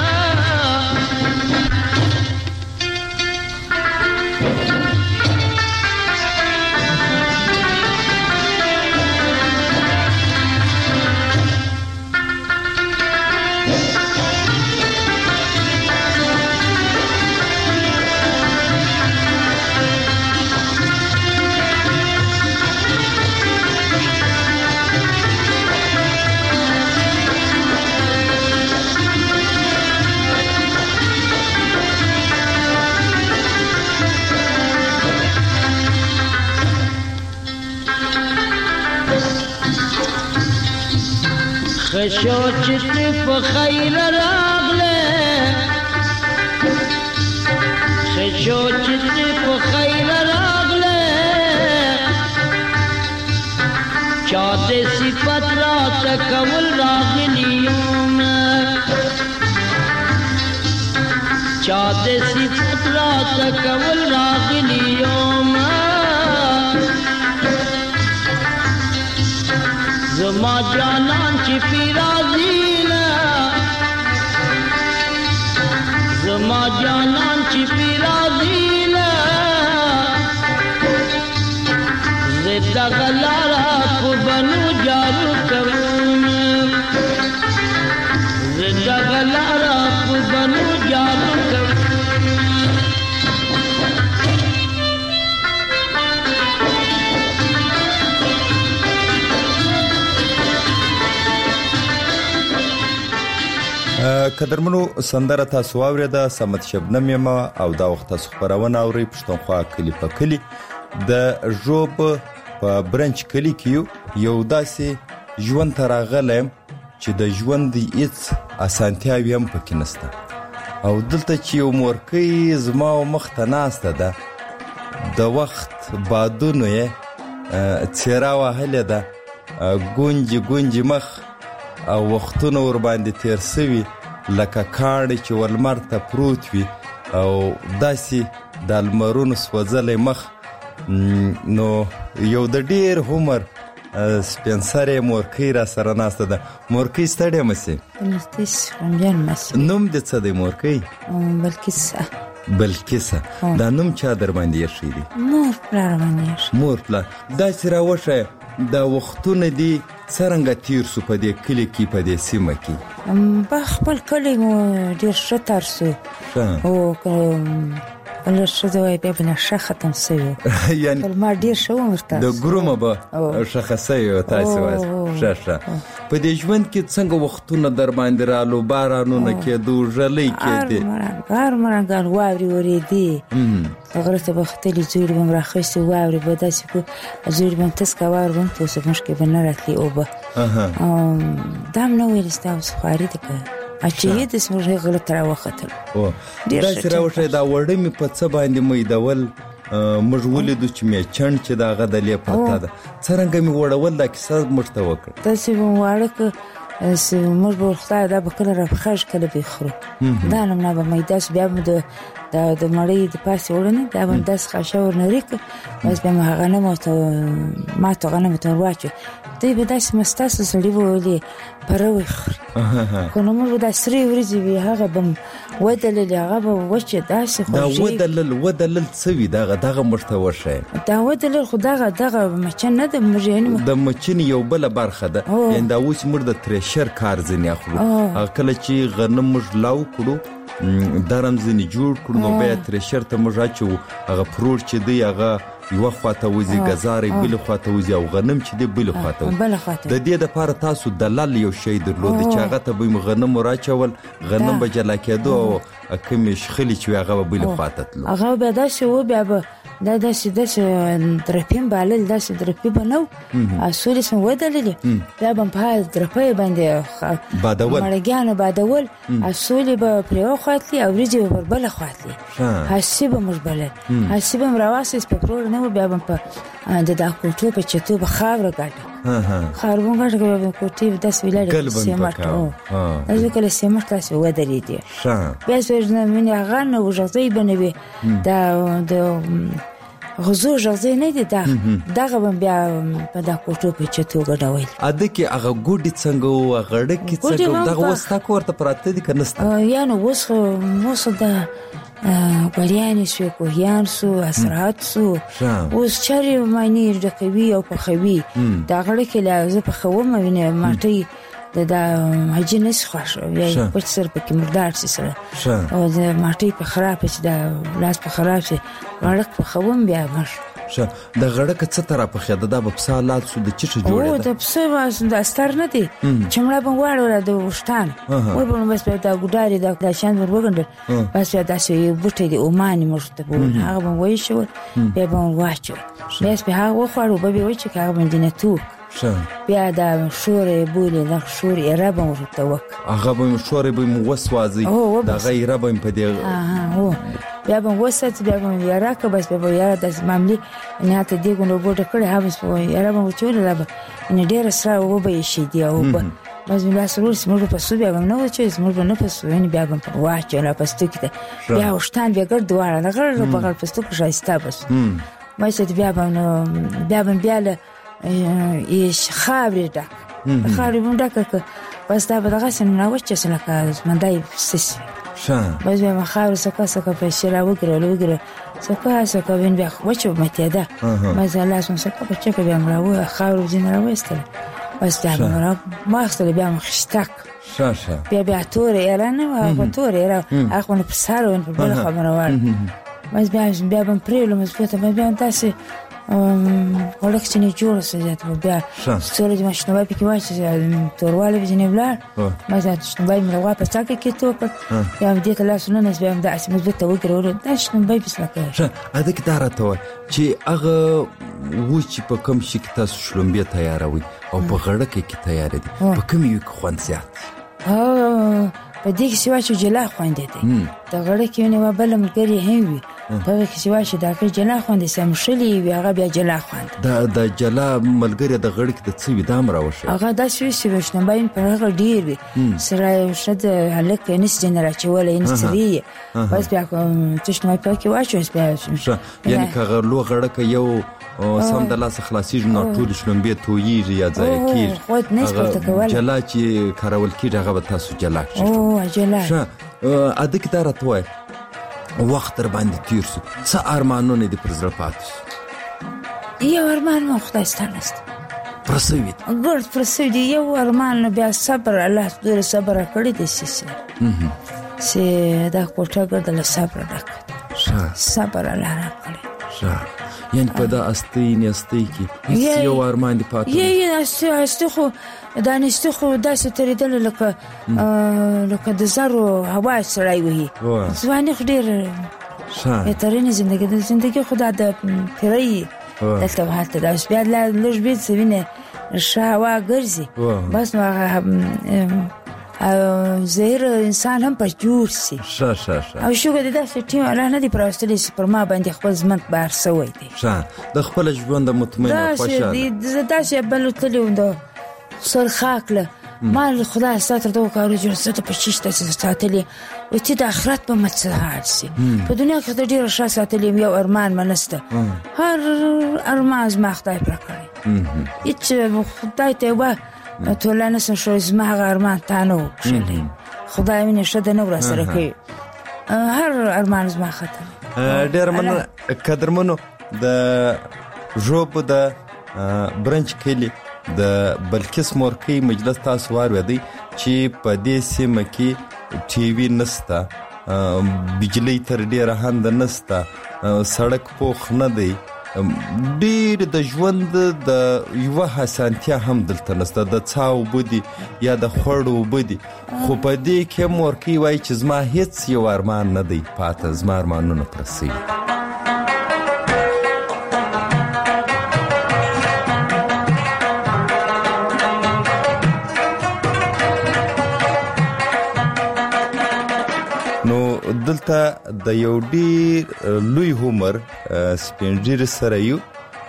خشو چې په خیر راغله خشو چې په خیر راغله چا دې صفات را تکول راغلیوم چا دې صفات را تکول راغلیوم زما جانان چې پیرازینا زما جانان چې پیرازینا زدا غلارا په بنو جارو کوم زدا غلارا په بنو جارو کوم قدرمنو سندره تاسو اوریده سمت شبنم یم او دا وخت تاسو خبرونه اوري پښتونخوا کلی په کلی د ژوب په برنچ کلی کې یو داسې ژوند تراغلم چې د ژوند هیڅ اسانتیاوي هم پکې نشته او دلته چې یو مورکۍ زما مخ ته ناسته ده د وخت بادونو یې څیرا وهلې ده ګونجي ګونجي مخ او وختونه ور باندې تیر سوي لکه کاڼي چې ولمر ته پروت وي او داسې د المرونو سوځلې مخ نو یو د ډیر عمر سپینسرې مورکۍ را سره ناسته ده مورکۍ ستړې مسی نوم دې څه دی مورکۍ بلکیسه بلکیسه دا نوم چا در باندې ایښی دی مور پلار باندې مور پلار داسې راوښیه دا وختونه دي څرنګه تیر سو په دې کلی کې په دې سیمه کې په خپل کلی مو ډېر ښه تیر سو او کله ښه دوی بیا به نشه ختم سوی یعنی ما ډېر ښه عمر تیر د ګرومه به ښه سوی تاسو ښه ښه په دې ژوند کې څنګه وختونه در باندې رالو بارانونه کېدو ژلۍ کېدې ګرمرنګان واورې ورېدې غره ته به ختلي زوړ به م راخیستې واورې به داسې کو زوړ به م تسکه واور به م توسه مشکې به نه راتلې اوبه دا م نه ویل ستا اوس خواري ده که اچې د سمور غلط را وختل داسې راوښی دا وړه مې په څه باندې میدول موږ ولیدو چې مې چڼ چې د هغه دلې پرته ده څرنګه مې وړول دا کیسه موږ ته وکړه داسې به م واړه که موږ به خدای دا به کله راپخېږي کله به یې خورو دا نمونه به مې داسې بیا به د د مړۍ د پاسې وړنې دا به م داسې خاشه ورنري که بس بیا م غنم ورته ماتو غنم ورته ور واچوي دوی به داسې مستاسو سړي به ویلې پره وخوري خو نو موږ به دا سرې ورځې وي هغه به م ودللې هغه به وچه داسې خوږې دا ودلل ودلل څه وي دغه دغه موږ ته وښیه دا ودلل خو دغه دغه مچن نه ده موږ یعنې د مچن یو بله برخه ده یعنې دا اوس موږ د تریشر کار ځینې اخلو هغه کله چې غنم موږ لاو کړو درم ځینې جوړ کړو نو بیا تریشر ته موږ اچوو هغه پروړ چې دی هغه یوه خواته وځي ګزارې بلې خواته وځي او غنم چې دی بلې خواته وځي د دې دپاره تاسو دلال یو شی درلوده چې هغه ته به م غنم ور اچول غنم به جلا کېدو او کومې شخلې چې وي هغه به بلې خواته تلو هغه بیا داسې و بیا به دا داسې داسې درپیم بالل داسې درپی به نه و اصولې سم ودللې بیا به م په هغه درپۍ باندې بادول مړګیانو بادول اصولې به پرې وخواتلې او وریجې به پر بله خواتلې هسې به موږ بلل هسې به م راواخیست په پروړ نه و بیا به م په د دا کوټو په چتو به خاوره ګاډه خاوره به م ګاډه بیا به م کوټې داسې ولاړې سیمټ داسې کله سیمټ داسې ودرېدې بیا مینې هغه نه و غځۍ به نه وي دا د غزو غځۍ نه دي دا دغه به بیا په دا کوټو په چتو ګډول اده کې هغه ګوډې څنګه و هغه ډکې څنګه دغه اوس تا کور ته پراته دي که نسته یعنې اوس خو اوس دا ګولیانې سوې کوهیان سو اسرات سو اوس چرې معنی ډکوي او پخوي دا غړه کې لا زه پخوم وینې ماټۍ د دا حاجي نس خوښ یا په سر پکې مردار سي سره او د ماټۍ په خراب چې دا لاس په خراب شي غړک په خوم بیا مر شه د غړک څه طرح په خیاده دا په سالات سو د چشه جوړه او د پسه واس د استر نه دي چمړه په واړو د وشتان و په بس په دا ګډاري دا شان ور وګندل بس دا شی بوټي دی او مانی مرته په هغه به وای شو بیا به واچو بس په هغه خورو به وای چې هغه باندې نه تو بیا دا شورې بولې دا شورې عربه ورته وک هغه به شورې به مو وسوازي دا غیر به په دې هو بیا به وسات بیا به یاره که بس به یاره د معاملې نه ته دی ګونو بوټه کړه هغه په یاره به چول دا به ان ډېر سره و به شي دی او بس بیا سرور سمور په سو بیا نو چې سمور نه په سو ان بیا په واچو نه پستو کې بیا وشتان بیا ګر دواره دا غر په غر پستو کې شایسته بس ما چې بیا به بیا به بیا له ایش خابرې دا خاورې مونږ ډکه بس دا به دغسې ننوچ چې لکه منډی سس بس بیا خاورې سکه سکه په شیره وګرل وګرل سکه سکه وین بیا وچه متیده بس لاس مو سکه په چکه بیا مې راوه خاورې ځینې راویستله بس بیا مې ما اخیستله بیا مې خشتک بیا بیا تورې ایره نه وه هغه تورې ایره هغه خو نه په سر وین په بله خبره واړه بس بیا بیا به مې پرېولم بس بیا هم داسې غړک چې نه جوړه سه زیاته بیا څوره د ماشینوبای پکې واچې توروالی به ځینې ولاړ ما دا شنوبای مې رغوا په څاکه کې توپ کړ بیا مې دې ته لاس وننس بیا مې داسې مثبت ته وګرولو دا شنوبای بس لکه اده کې دا راته وایه چې هغه وچې په کوم شي کې تاسو شلومبې تیاروئ او په غړکه کې تیارې دي په کوم یو کې خوند زیات په دې کې چې واچو جلا خوند دی د غړکې ونې وه بله ملګرې هم وي په هغه کې چې واچو د هغې جلا خوند دی سمښلې وي هغه بیا جلا خوند د جلا ملګرې د غړکې د څه وي دا هم راوښیه هغه داسې وي چې شنوبای په هغه ډېر وي سره یو ښه د هلک نس ځینې راچولی نس سرې یې بس بیا چې شنوبای په هغې کې واچو بیا یعنې که هغه لو غړکه یو سم د لاسه خلاصیږي نو ټولې شلومبې تویېږي یا ځایه کېږي هغه جلا چې کارول کېږي هغه به تاسو جلا کړئ او جلا ښه اده کې دا راته وایه وخت در باندې تیر شو څه ارمانونه دې پر زړه پاتې شو یو ارمان مو خدای ستانست پوره سوي دي ګرد پوره سوي دي یو ارمان نو بیا صبر الله دوی صبر کړی دی چې چې دا کوټه ګرد له صبر ډکه صبر الله را کړی یعنی په دا استی نیستی کې هیڅ یو ارمان دې پاتې یې استی استی خو دا نستی خو داسې تېرېدلی لکه لکه د زرو هوا سړی وهي ځواني خو ډېر بهترینې زندګي د زندګي خو دا د پیرۍ دلته و هلته دا اوس بیا لږ بېد څه وینې ښه هوا ګرځي بس نو هغه زهر انسان هم پس جوړ سي ښه ښه ښه او شکر دې داسې ټیم الله نه دي پراوستلی چې پر ما باندې خپل ژوند بار سوی دی ښه د خپل ژوند مطمئنه خوشاله زه داسې بلوتلی وم د سر خاک له ما خدای ستا تر دغو کارو جوړ زه ته په چیش داسې ساتلې وایي ته د آخرت په مت څه حال سي په دنیا کې ته ډېره ښه ساتلې یم یو ارمان مه نسته هر ارمان زما خدای پوره کړی هېڅ خدای ته یوه توله نسم شوی زما هغه ارمان تا نه و کښلی خدای مینې ښه ده نه و راسره کوي هر ارمان زما ختم ډېره مننه قدرمنو د ژوبو د برنج کلي د بلکیس مورکۍ مجلس تاسو واورېدئ چې په دې سیمه کې ټي وي نسته بجلۍ تر ډېره هنده نسته سړک پوخ نه دی ډېر د ژوند د یوه اسانتیا هم دلته نسته د څا اوبه دي یا د خوړو اوبه دي خو په دې کې مورکۍ وایي چې زما هېڅ یو ارمان نه دی پاته زما ارمانونه پوره سوي دلته د یو ډېر لوی عمر سپین ږیري سره یو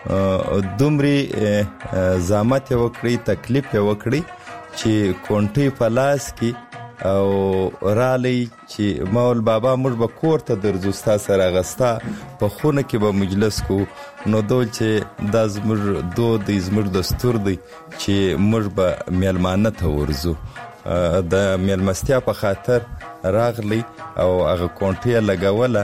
دومرې زحمت یې وکړی تکلیف یې وکړی چې کونټۍ په لاس کې او رالی چې مول بابا موږ به کور ته درځو ستا سره هغه ستا په خونه کې به مجلس کوو نو دول چې دا زموږ دود دی زموږ دستور دی چې موږ به میلمانه ته ورځو د میلمستیا په خاطر راغلی او هغه کونټۍ لګوله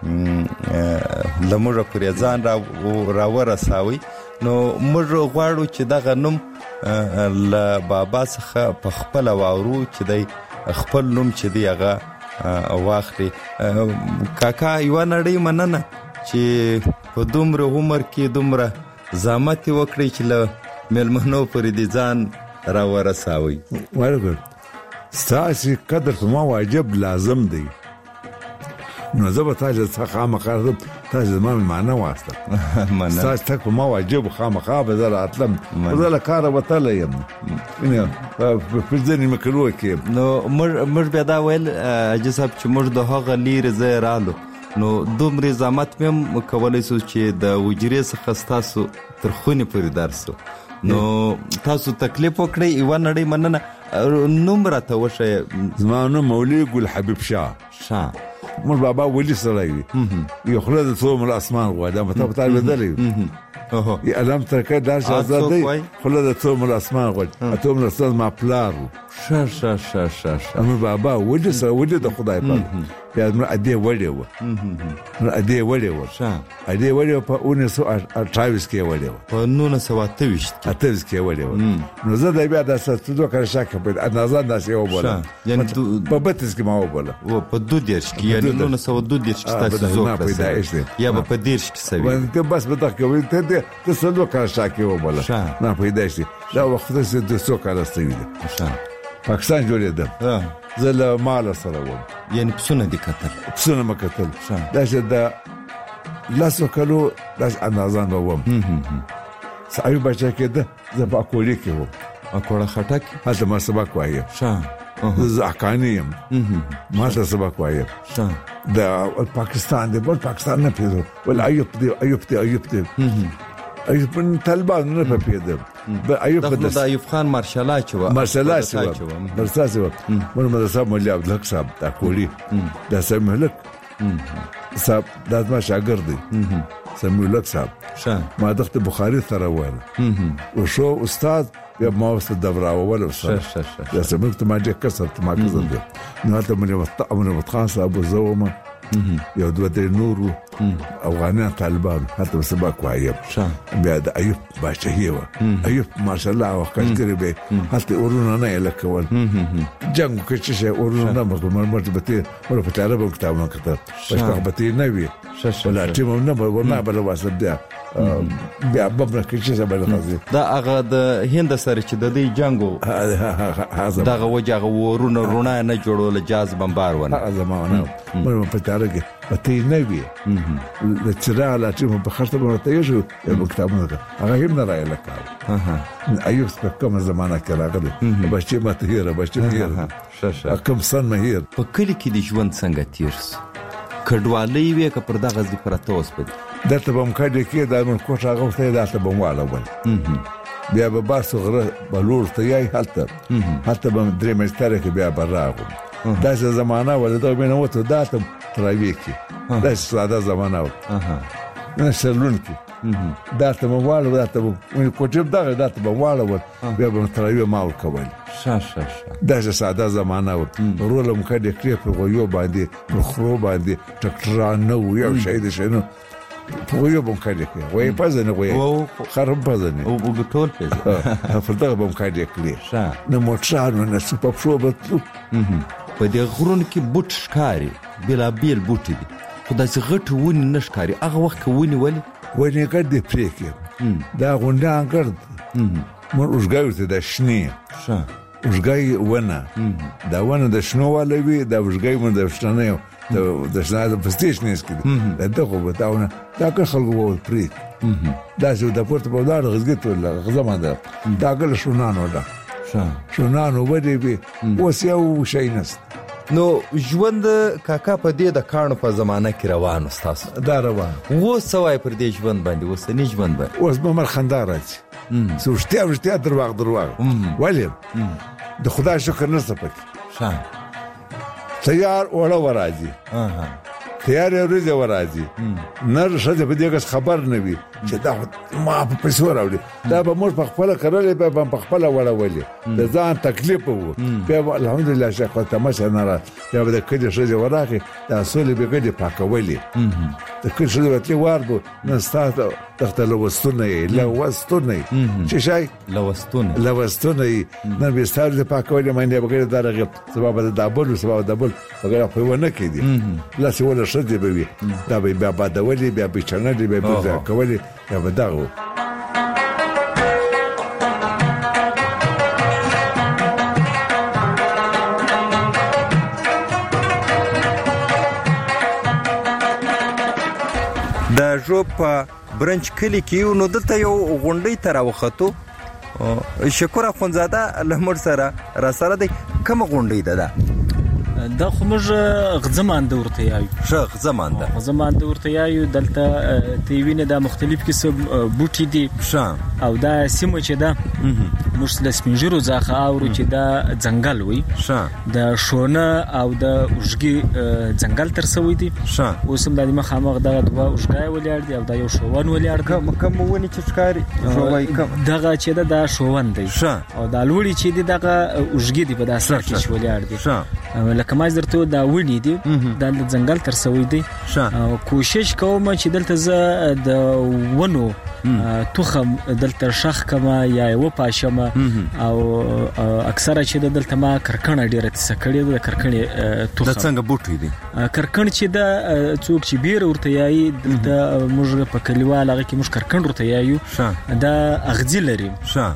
له موږه پورې ځان راورساوی نو موږ غواړو چې دغه نوم له بابا څخه په خپله واورو چې دی خپل نوم چې دی هغه واخلي کاکا یوه نړۍ مننه چې په دومره عمر کې دومره زحمت یې وکړئ چې له میلمنو پورې دې ځان راورساوی ورګل ستاسې قدر په ما واجب لازم دی نو زه به تاسې څخه خامخا تاسې زما مېلمانه واسته ستاسې تګ په ما واجب خامخا به زه راتلم زه له کاره وتلی یم په ځینې مکلو کې نو موږ بیا دا ویل حاجي صاحب چې موږ د هغه لیرې ځای رالو نو دومرې زحمت مې هم کولی سو چې د حجرې څخه ستاسو تر خونې پورې درسو نو تاسو تکلیف وکړئ یوه نړۍ مننه نوم راته وښیه زما نوم مولوي ګل حبیب شاه شاه موږ بابا ولي سړی وي یو خوله د څو مل اسمان غواړي دا مته په تا لیدلی ی علم ترکه داش آزادی خلا د تو مل اسمان غول اتو مل اسمان ما پلارو ش ش ش ش ش امر بابا وجه سره وجه د خدای په بیا نو ادي وړي و نو ادي وړي و ش ادي وړي په اونیسو اټاویس کې وړي و په نونس واتويشت کې اټاویس کې وړي و نو زه د بیا د ستو کار شک په اندازه داسې و بوله یعنی په بتس کې ما و بوله و په دو دیرش کې یعنی نونس و دو دیرش کې تاسو زو کړئ یا په دیرش کې سوي ته بس به تاسو کوي ته ته څه کار شک و بوله نه پیدا شي دا وخت څه د څو کار استوي پاکستان جوړېده زه له مال سره وم یعنی پسونه دي کتل پسونه ما کتل دا چې د لاسو کلو داس اندازان وم سایو بچا کېده زه په کولی کې وم اکوړه خټک هلته ما سبق وایم شه زه احکانیم ما سبق وایم شه د پاکستان د بل پاکستان نه پیژو ول ایوب دی ایوب دی ایوب دی ایوب په طالبان نه پیژو ایوب د ایوب خان مارشالا چې و مارشالا چې و مارشالا چې و مر مدرسه مولا عبدالحق صاحب دا کولی دا سم ملک صاحب دا ما شاګرد دی سم ملک صاحب شه ما دغه بخاری سره وایي او شو استاد یا ما وست دوره اول وسره یا سمعت ما جه کسرت ما کزل نو ته مې وخت امر متخان صاحب زوما یو دوه درې نورو افغانان طالبان حتی سبق وایم بیا د ایوب بادشاهي و ایوب ماشاءالله او کلتري به حتی ورونه نه لکول جنگ کې چې ورونه نه مرګ مرتبه ور په تعرب کتابونه کتاب پښتو به نه وي ولا ټیم نه ورنه بل واسه بیا بیا بابا کې چې زبر راځي دا هغه د هند سره چې د دې جنگو دغه وجه ورونه رونه نه جوړول جاز بمبار ونه هغه زمانه مرګ په تعرب پته نه وي د چرای لا چې په خرڅه ورته یو شو په کتابونو هغه هم نه راځي لکه ایوب په کومه زمانہ کې راغلی بچي ماته هیر بچي هیر شاشه کوم سن مهیر په کلی کې د ژوند څنګه تیرس کډوالۍ وې که پر دغه ځي پرته اوس په دته بم کډې کې د من کوټه غوښته دته بم واله ول بیا به باسو غره بلور ته یې حالت حتی بم درې مستره کې بیا براغو دا زمانہ ولدا بینه وته داتم تراوی کې دا ساده زمانہ و نه سرلون کې داته مواله داته مو کوټب دغه داته مواله بیا به تراوی ماول کول شه شه شه دا ساده زمانہ و رولم کډې کړې په یو باندې په خرو باندې ټکټران نو یو شهید شنو په یو باندې کړې وای پزنه وای خراب پزنه او په ټول پزنه په دغه باندې کړې کړې شه نو موټرانو نه سپپ شو به په دې غرون کې بوت ښکاری بلا بیل بوت دي خدای څخه غټ ونی نشکاری هغه وخت ونی ولي ونی کډې پریکې دا غونډه انګرد مر اوسګاوي ته د شنی شه اوسګای ونه دا ونه د شنو والوي دا اوسګای مون د شنو د شنو د پستیشن اسکي دا خو به تاونه دا که خلکو وو پریک دا چې د پورت په دار غزګت ولا غزما ده دا ګل شونانو ده شه شونانو ودی به وسیو شینست نو ژوند کاکا په دې د کانو په زمانہ کې روان استاسو دا روان و سوای پر دې ژوند باندې وسنی ژوند باندې اوس به مر خندارات سوشتیا ورتیا درواغ درواغ ولی د خدای شکر نه سپک شه تیار اوله ورازي اها تیار ورځ ورازي نر شته په دې خبر نه وي چې دا ما په پیسو راوړي دا به موږ په خپل کړلې به په خپل وړولې د ځان تکلیف وو په الحمدلله شکر تماشه نه را یا به کله شته وراخي دا اصل به کله پاکولې د کله شته وته واربو نه ستاسو تخت لوستونه لوستونه چې شای لوستونه لوستونه نه به ستاسو پاکولې باندې به درغه سبب د دابل سبب دابل هغه په ونه کې دي لاس ولا شته به وي دا به بیا بدولې بیا به چنلې به به کولې یا به داغو د ژوب په برنچ کلی کې نو دلته یو غونډۍ تر وختو شکر اخونزاده لمر سره را سره د کوم غونډۍ ده دا خو موږ غزمانده ورته یایو. ښه غزمانده غزمانده ورته یایو. دلته تی وینه د مختلف قسم بوټي دي. ښه او دا سیمه چې دا موږ د سپینجرو ځخه اورو چې دا ځنګل وي. ښه د شونه او د اوږګي ځنګل تر سوي دي. ښه اوس هم د مخامخ دغه دوه اوږګای ولر دي او دا یو شوون ولر دي. کوم کوم ونی چې ښکاری شووای کوم دغه چې دا د شوون دی. او دا لوري چې دی دغه اوږګي دی په داسه کې چې ولر دي. لکه ما درته دا ونی دي د ځنګل تر سوي دي. او کوشش کوم چې دلته ز د ونو توخم دلته شخ کما یا و پاشم او اکثره چې دلته ما کرکنه ډیره تسکړې د کرکنه توخم. د څنګه بوټي دي کرکن چې دا څوک چې بیر ورته یایي دلته موږ په کلیوال هغه کې موږ کرکن ورته یایو. دا اغزی لري.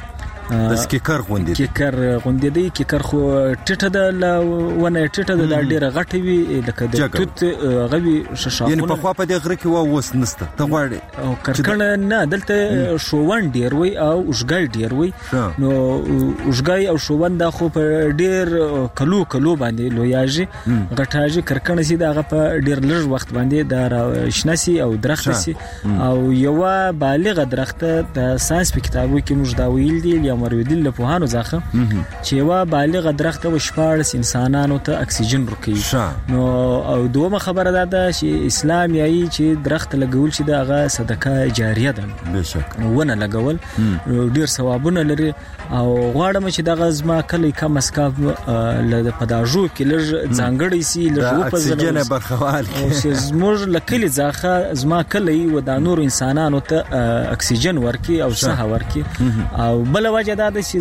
د سکیکر غوندې کیکر غوندې دی. کیکر خو ټټه د ونه ټټه د ډیره غټه وی لکه د توت غوي ششاخونه. یعنی په خوا په دې غره کې و وس نسته ته غواړي او کرکنه نه دلته شوون ډیر وي او اوږګای ډیر وي. نو اوږګای او شوون دا خو په ډیر کلو کلو باندې لویاږي غټاږي. کرکنه سي دا په ډیر لږ وخت باندې دا شناسي او درخت سي او یو بالغ درخت د ساينس په کتابو کې موږ دا ویل دي مرویدل له پوهانو ځخه چې وا بالغ درخت او شپارس انسانانو ته اکسیجن ورکوي. نو او دومره خبره ده چې اسلام یایي چې درخت لګول چې دغه صدقه جاریه ده. بشک ونه لګول ډیر ثوابونه لري. او غواړم چې دغه زما کلی کم اسکاف له پداجو کې لږ ځانګړی سي لږ په اکسیجن برخوال او زموږ لکلی ځخه زما کلی و د نور انسانانو ته اکسیجن ورکي او صحه ورکي. او بل وجه دا چې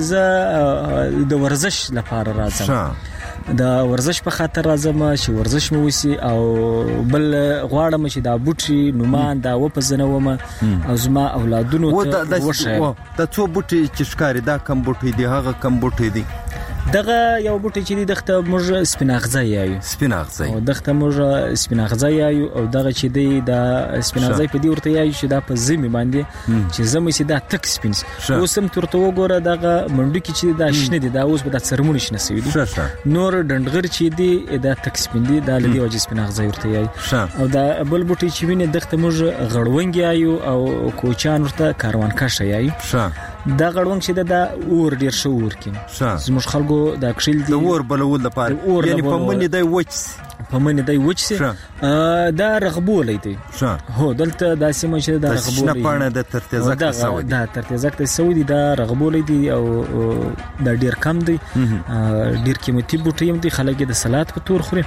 زه د ورزش لپاره راځم. د ورزش په خاطر راځم چې ورزش مو وسی او بل غواړم چې دا بوټي نومان دا و په زنوم او زما اولادونو ته وښه. دا څو بوټي چې ښکاری دا کم بوټي دي هغه کم بوټي دي. دغه یو بوټي چې دغه موږ سپیناغزه یایو. سپیناغزه او دغه موږ سپیناغزه یایو او دغه چې دی د سپیناغزه په دې ورته یایو چې دا په زمي باندې چې زمي سي دا تک سپینس. اوس هم ترته وګوره دغه منډو کې چې دا شنه دي دا اوس به د سرمونی شنه سوي دي. نور ډنډغر چې دی دا تک سپین دي دا لدی وجه سپیناغزه ورته یایو. او دا بل بوټي چې ویني دغه موږ غړونګ یایو او کوچان ورته کاروان کاش یایو. دا غړونګ چې دا اور ډیر شو ورکین زموږ خلکو دا کښل دي. د اور بلول لپاره یعنی په منی دی وچ په منی دی وچ سي دا رغبولې دی. هو دلته دا سیمه چې دا رغبولې نه پانه د ترتیزک تسوي دا ترتیزک تسوي دي دا رغبولې دي او دا ډیر کم دي. ډیر قیمتي بوټي هم دي. خلک د سلات په تور خوري.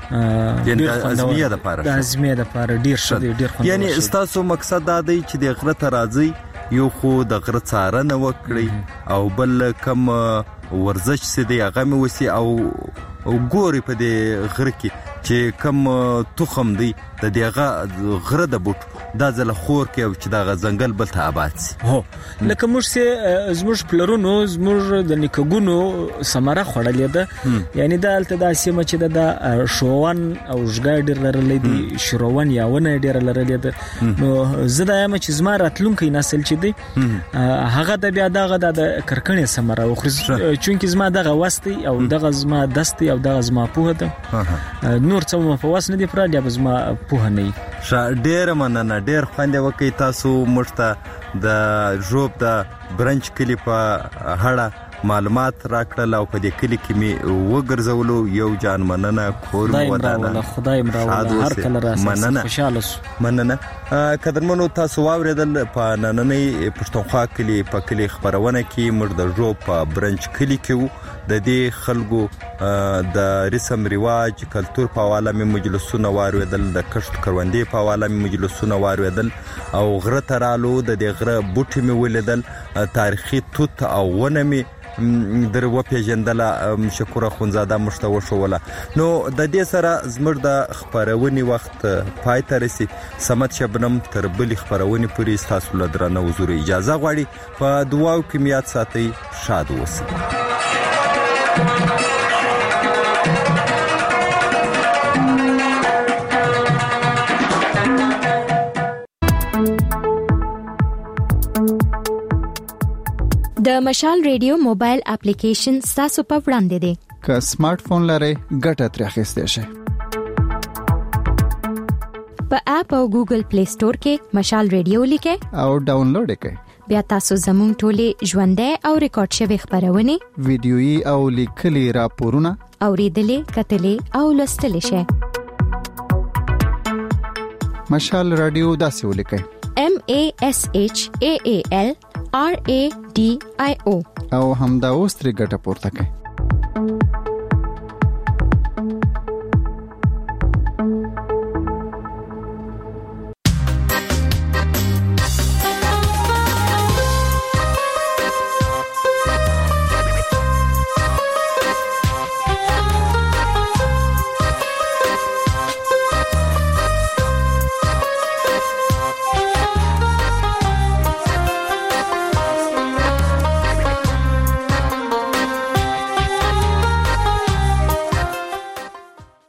یعنی ازمیه د لپاره د ازمیه د لپاره ډیر ښه دي ډیر خوندور. یعنی استاسو مقصد دا دی چې د غره ته راځي یو خو د غره څارنه وکړي او بل کم ورزش سي دی هغه مې وسی او ګوري په دې غره کې چې کم تخم دی د دغه غره د بوټ دا ځل خور کې او چې دا ځنګل بل ته آباد سي. هو لکه موږ سه زموږ پلرونو زموږ د نکګونو سمره خړلې ده. یعنی دا الته د سیمه چې د شوون او ژګا ډیر لرلې دي شروون یا ونه ډیر لرلې ده. نو زه دا یم چې زما راتلونکي نسل چې دی هغه د بیا دغه د کرکنې سمره او چونکې زما دغه وستي او دغه زما دستي او دغه زما په ده نور څه مو په واس نه دی پر یا زما په نه. ډیر مننه ډیر خوند وکي تاسو مشته د جوب د برنچ کلی په هړه معلومات راکړل او په دې کلی کې می وګرځولو. یو جان مننه کور مو ودانه. خدای مراوله هر کله راځي خوشاله مننه. قدرمنو تاسو واوریدل په نننۍ پښتونخوا کلی په کلی خبرونه کې مرده جوب په برنچ کلی کې د دې خلکو د رسم رواج کلچر په حواله مې مجلسونه وارویدل د کښت کروندې په حواله مې مجلسونه وارویدل او غره ترالو د دې غره بوټي مې ولیدل تاریخي توت او ونه مې در و پیژندله شکر خونزاده مشتو شوله. نو د دې سره زمر د خبرونې وخت پای ته رسي. سمت شبنم تر بل خبرونې پوری تاسو له درنه حضور اجازه غواړي. په دعاو کې میات ساتي شاد اوسئ. د مشال ریډیو موبایل اپلیکیشن ستاسو په وړاندې دی. که سمارټ فون لرئ ګټه ترې اخیستئ شئ. په اپ او ګوګل پلی سٹور کې مشال ریډیو لیکئ او ډاونلوډ یې کړئ. بیا تاسو زموږ ټولې ژوندۍ او ریکارډ شوی خبرونه ویډیويي او لیکلي راپورونه اوریدلې کتلې او لوستلې شئ. مشال رادیو داسې ولیکئ: M A S H A A L R A D I O او همدا اوس ترې ګټه پورته کړئ.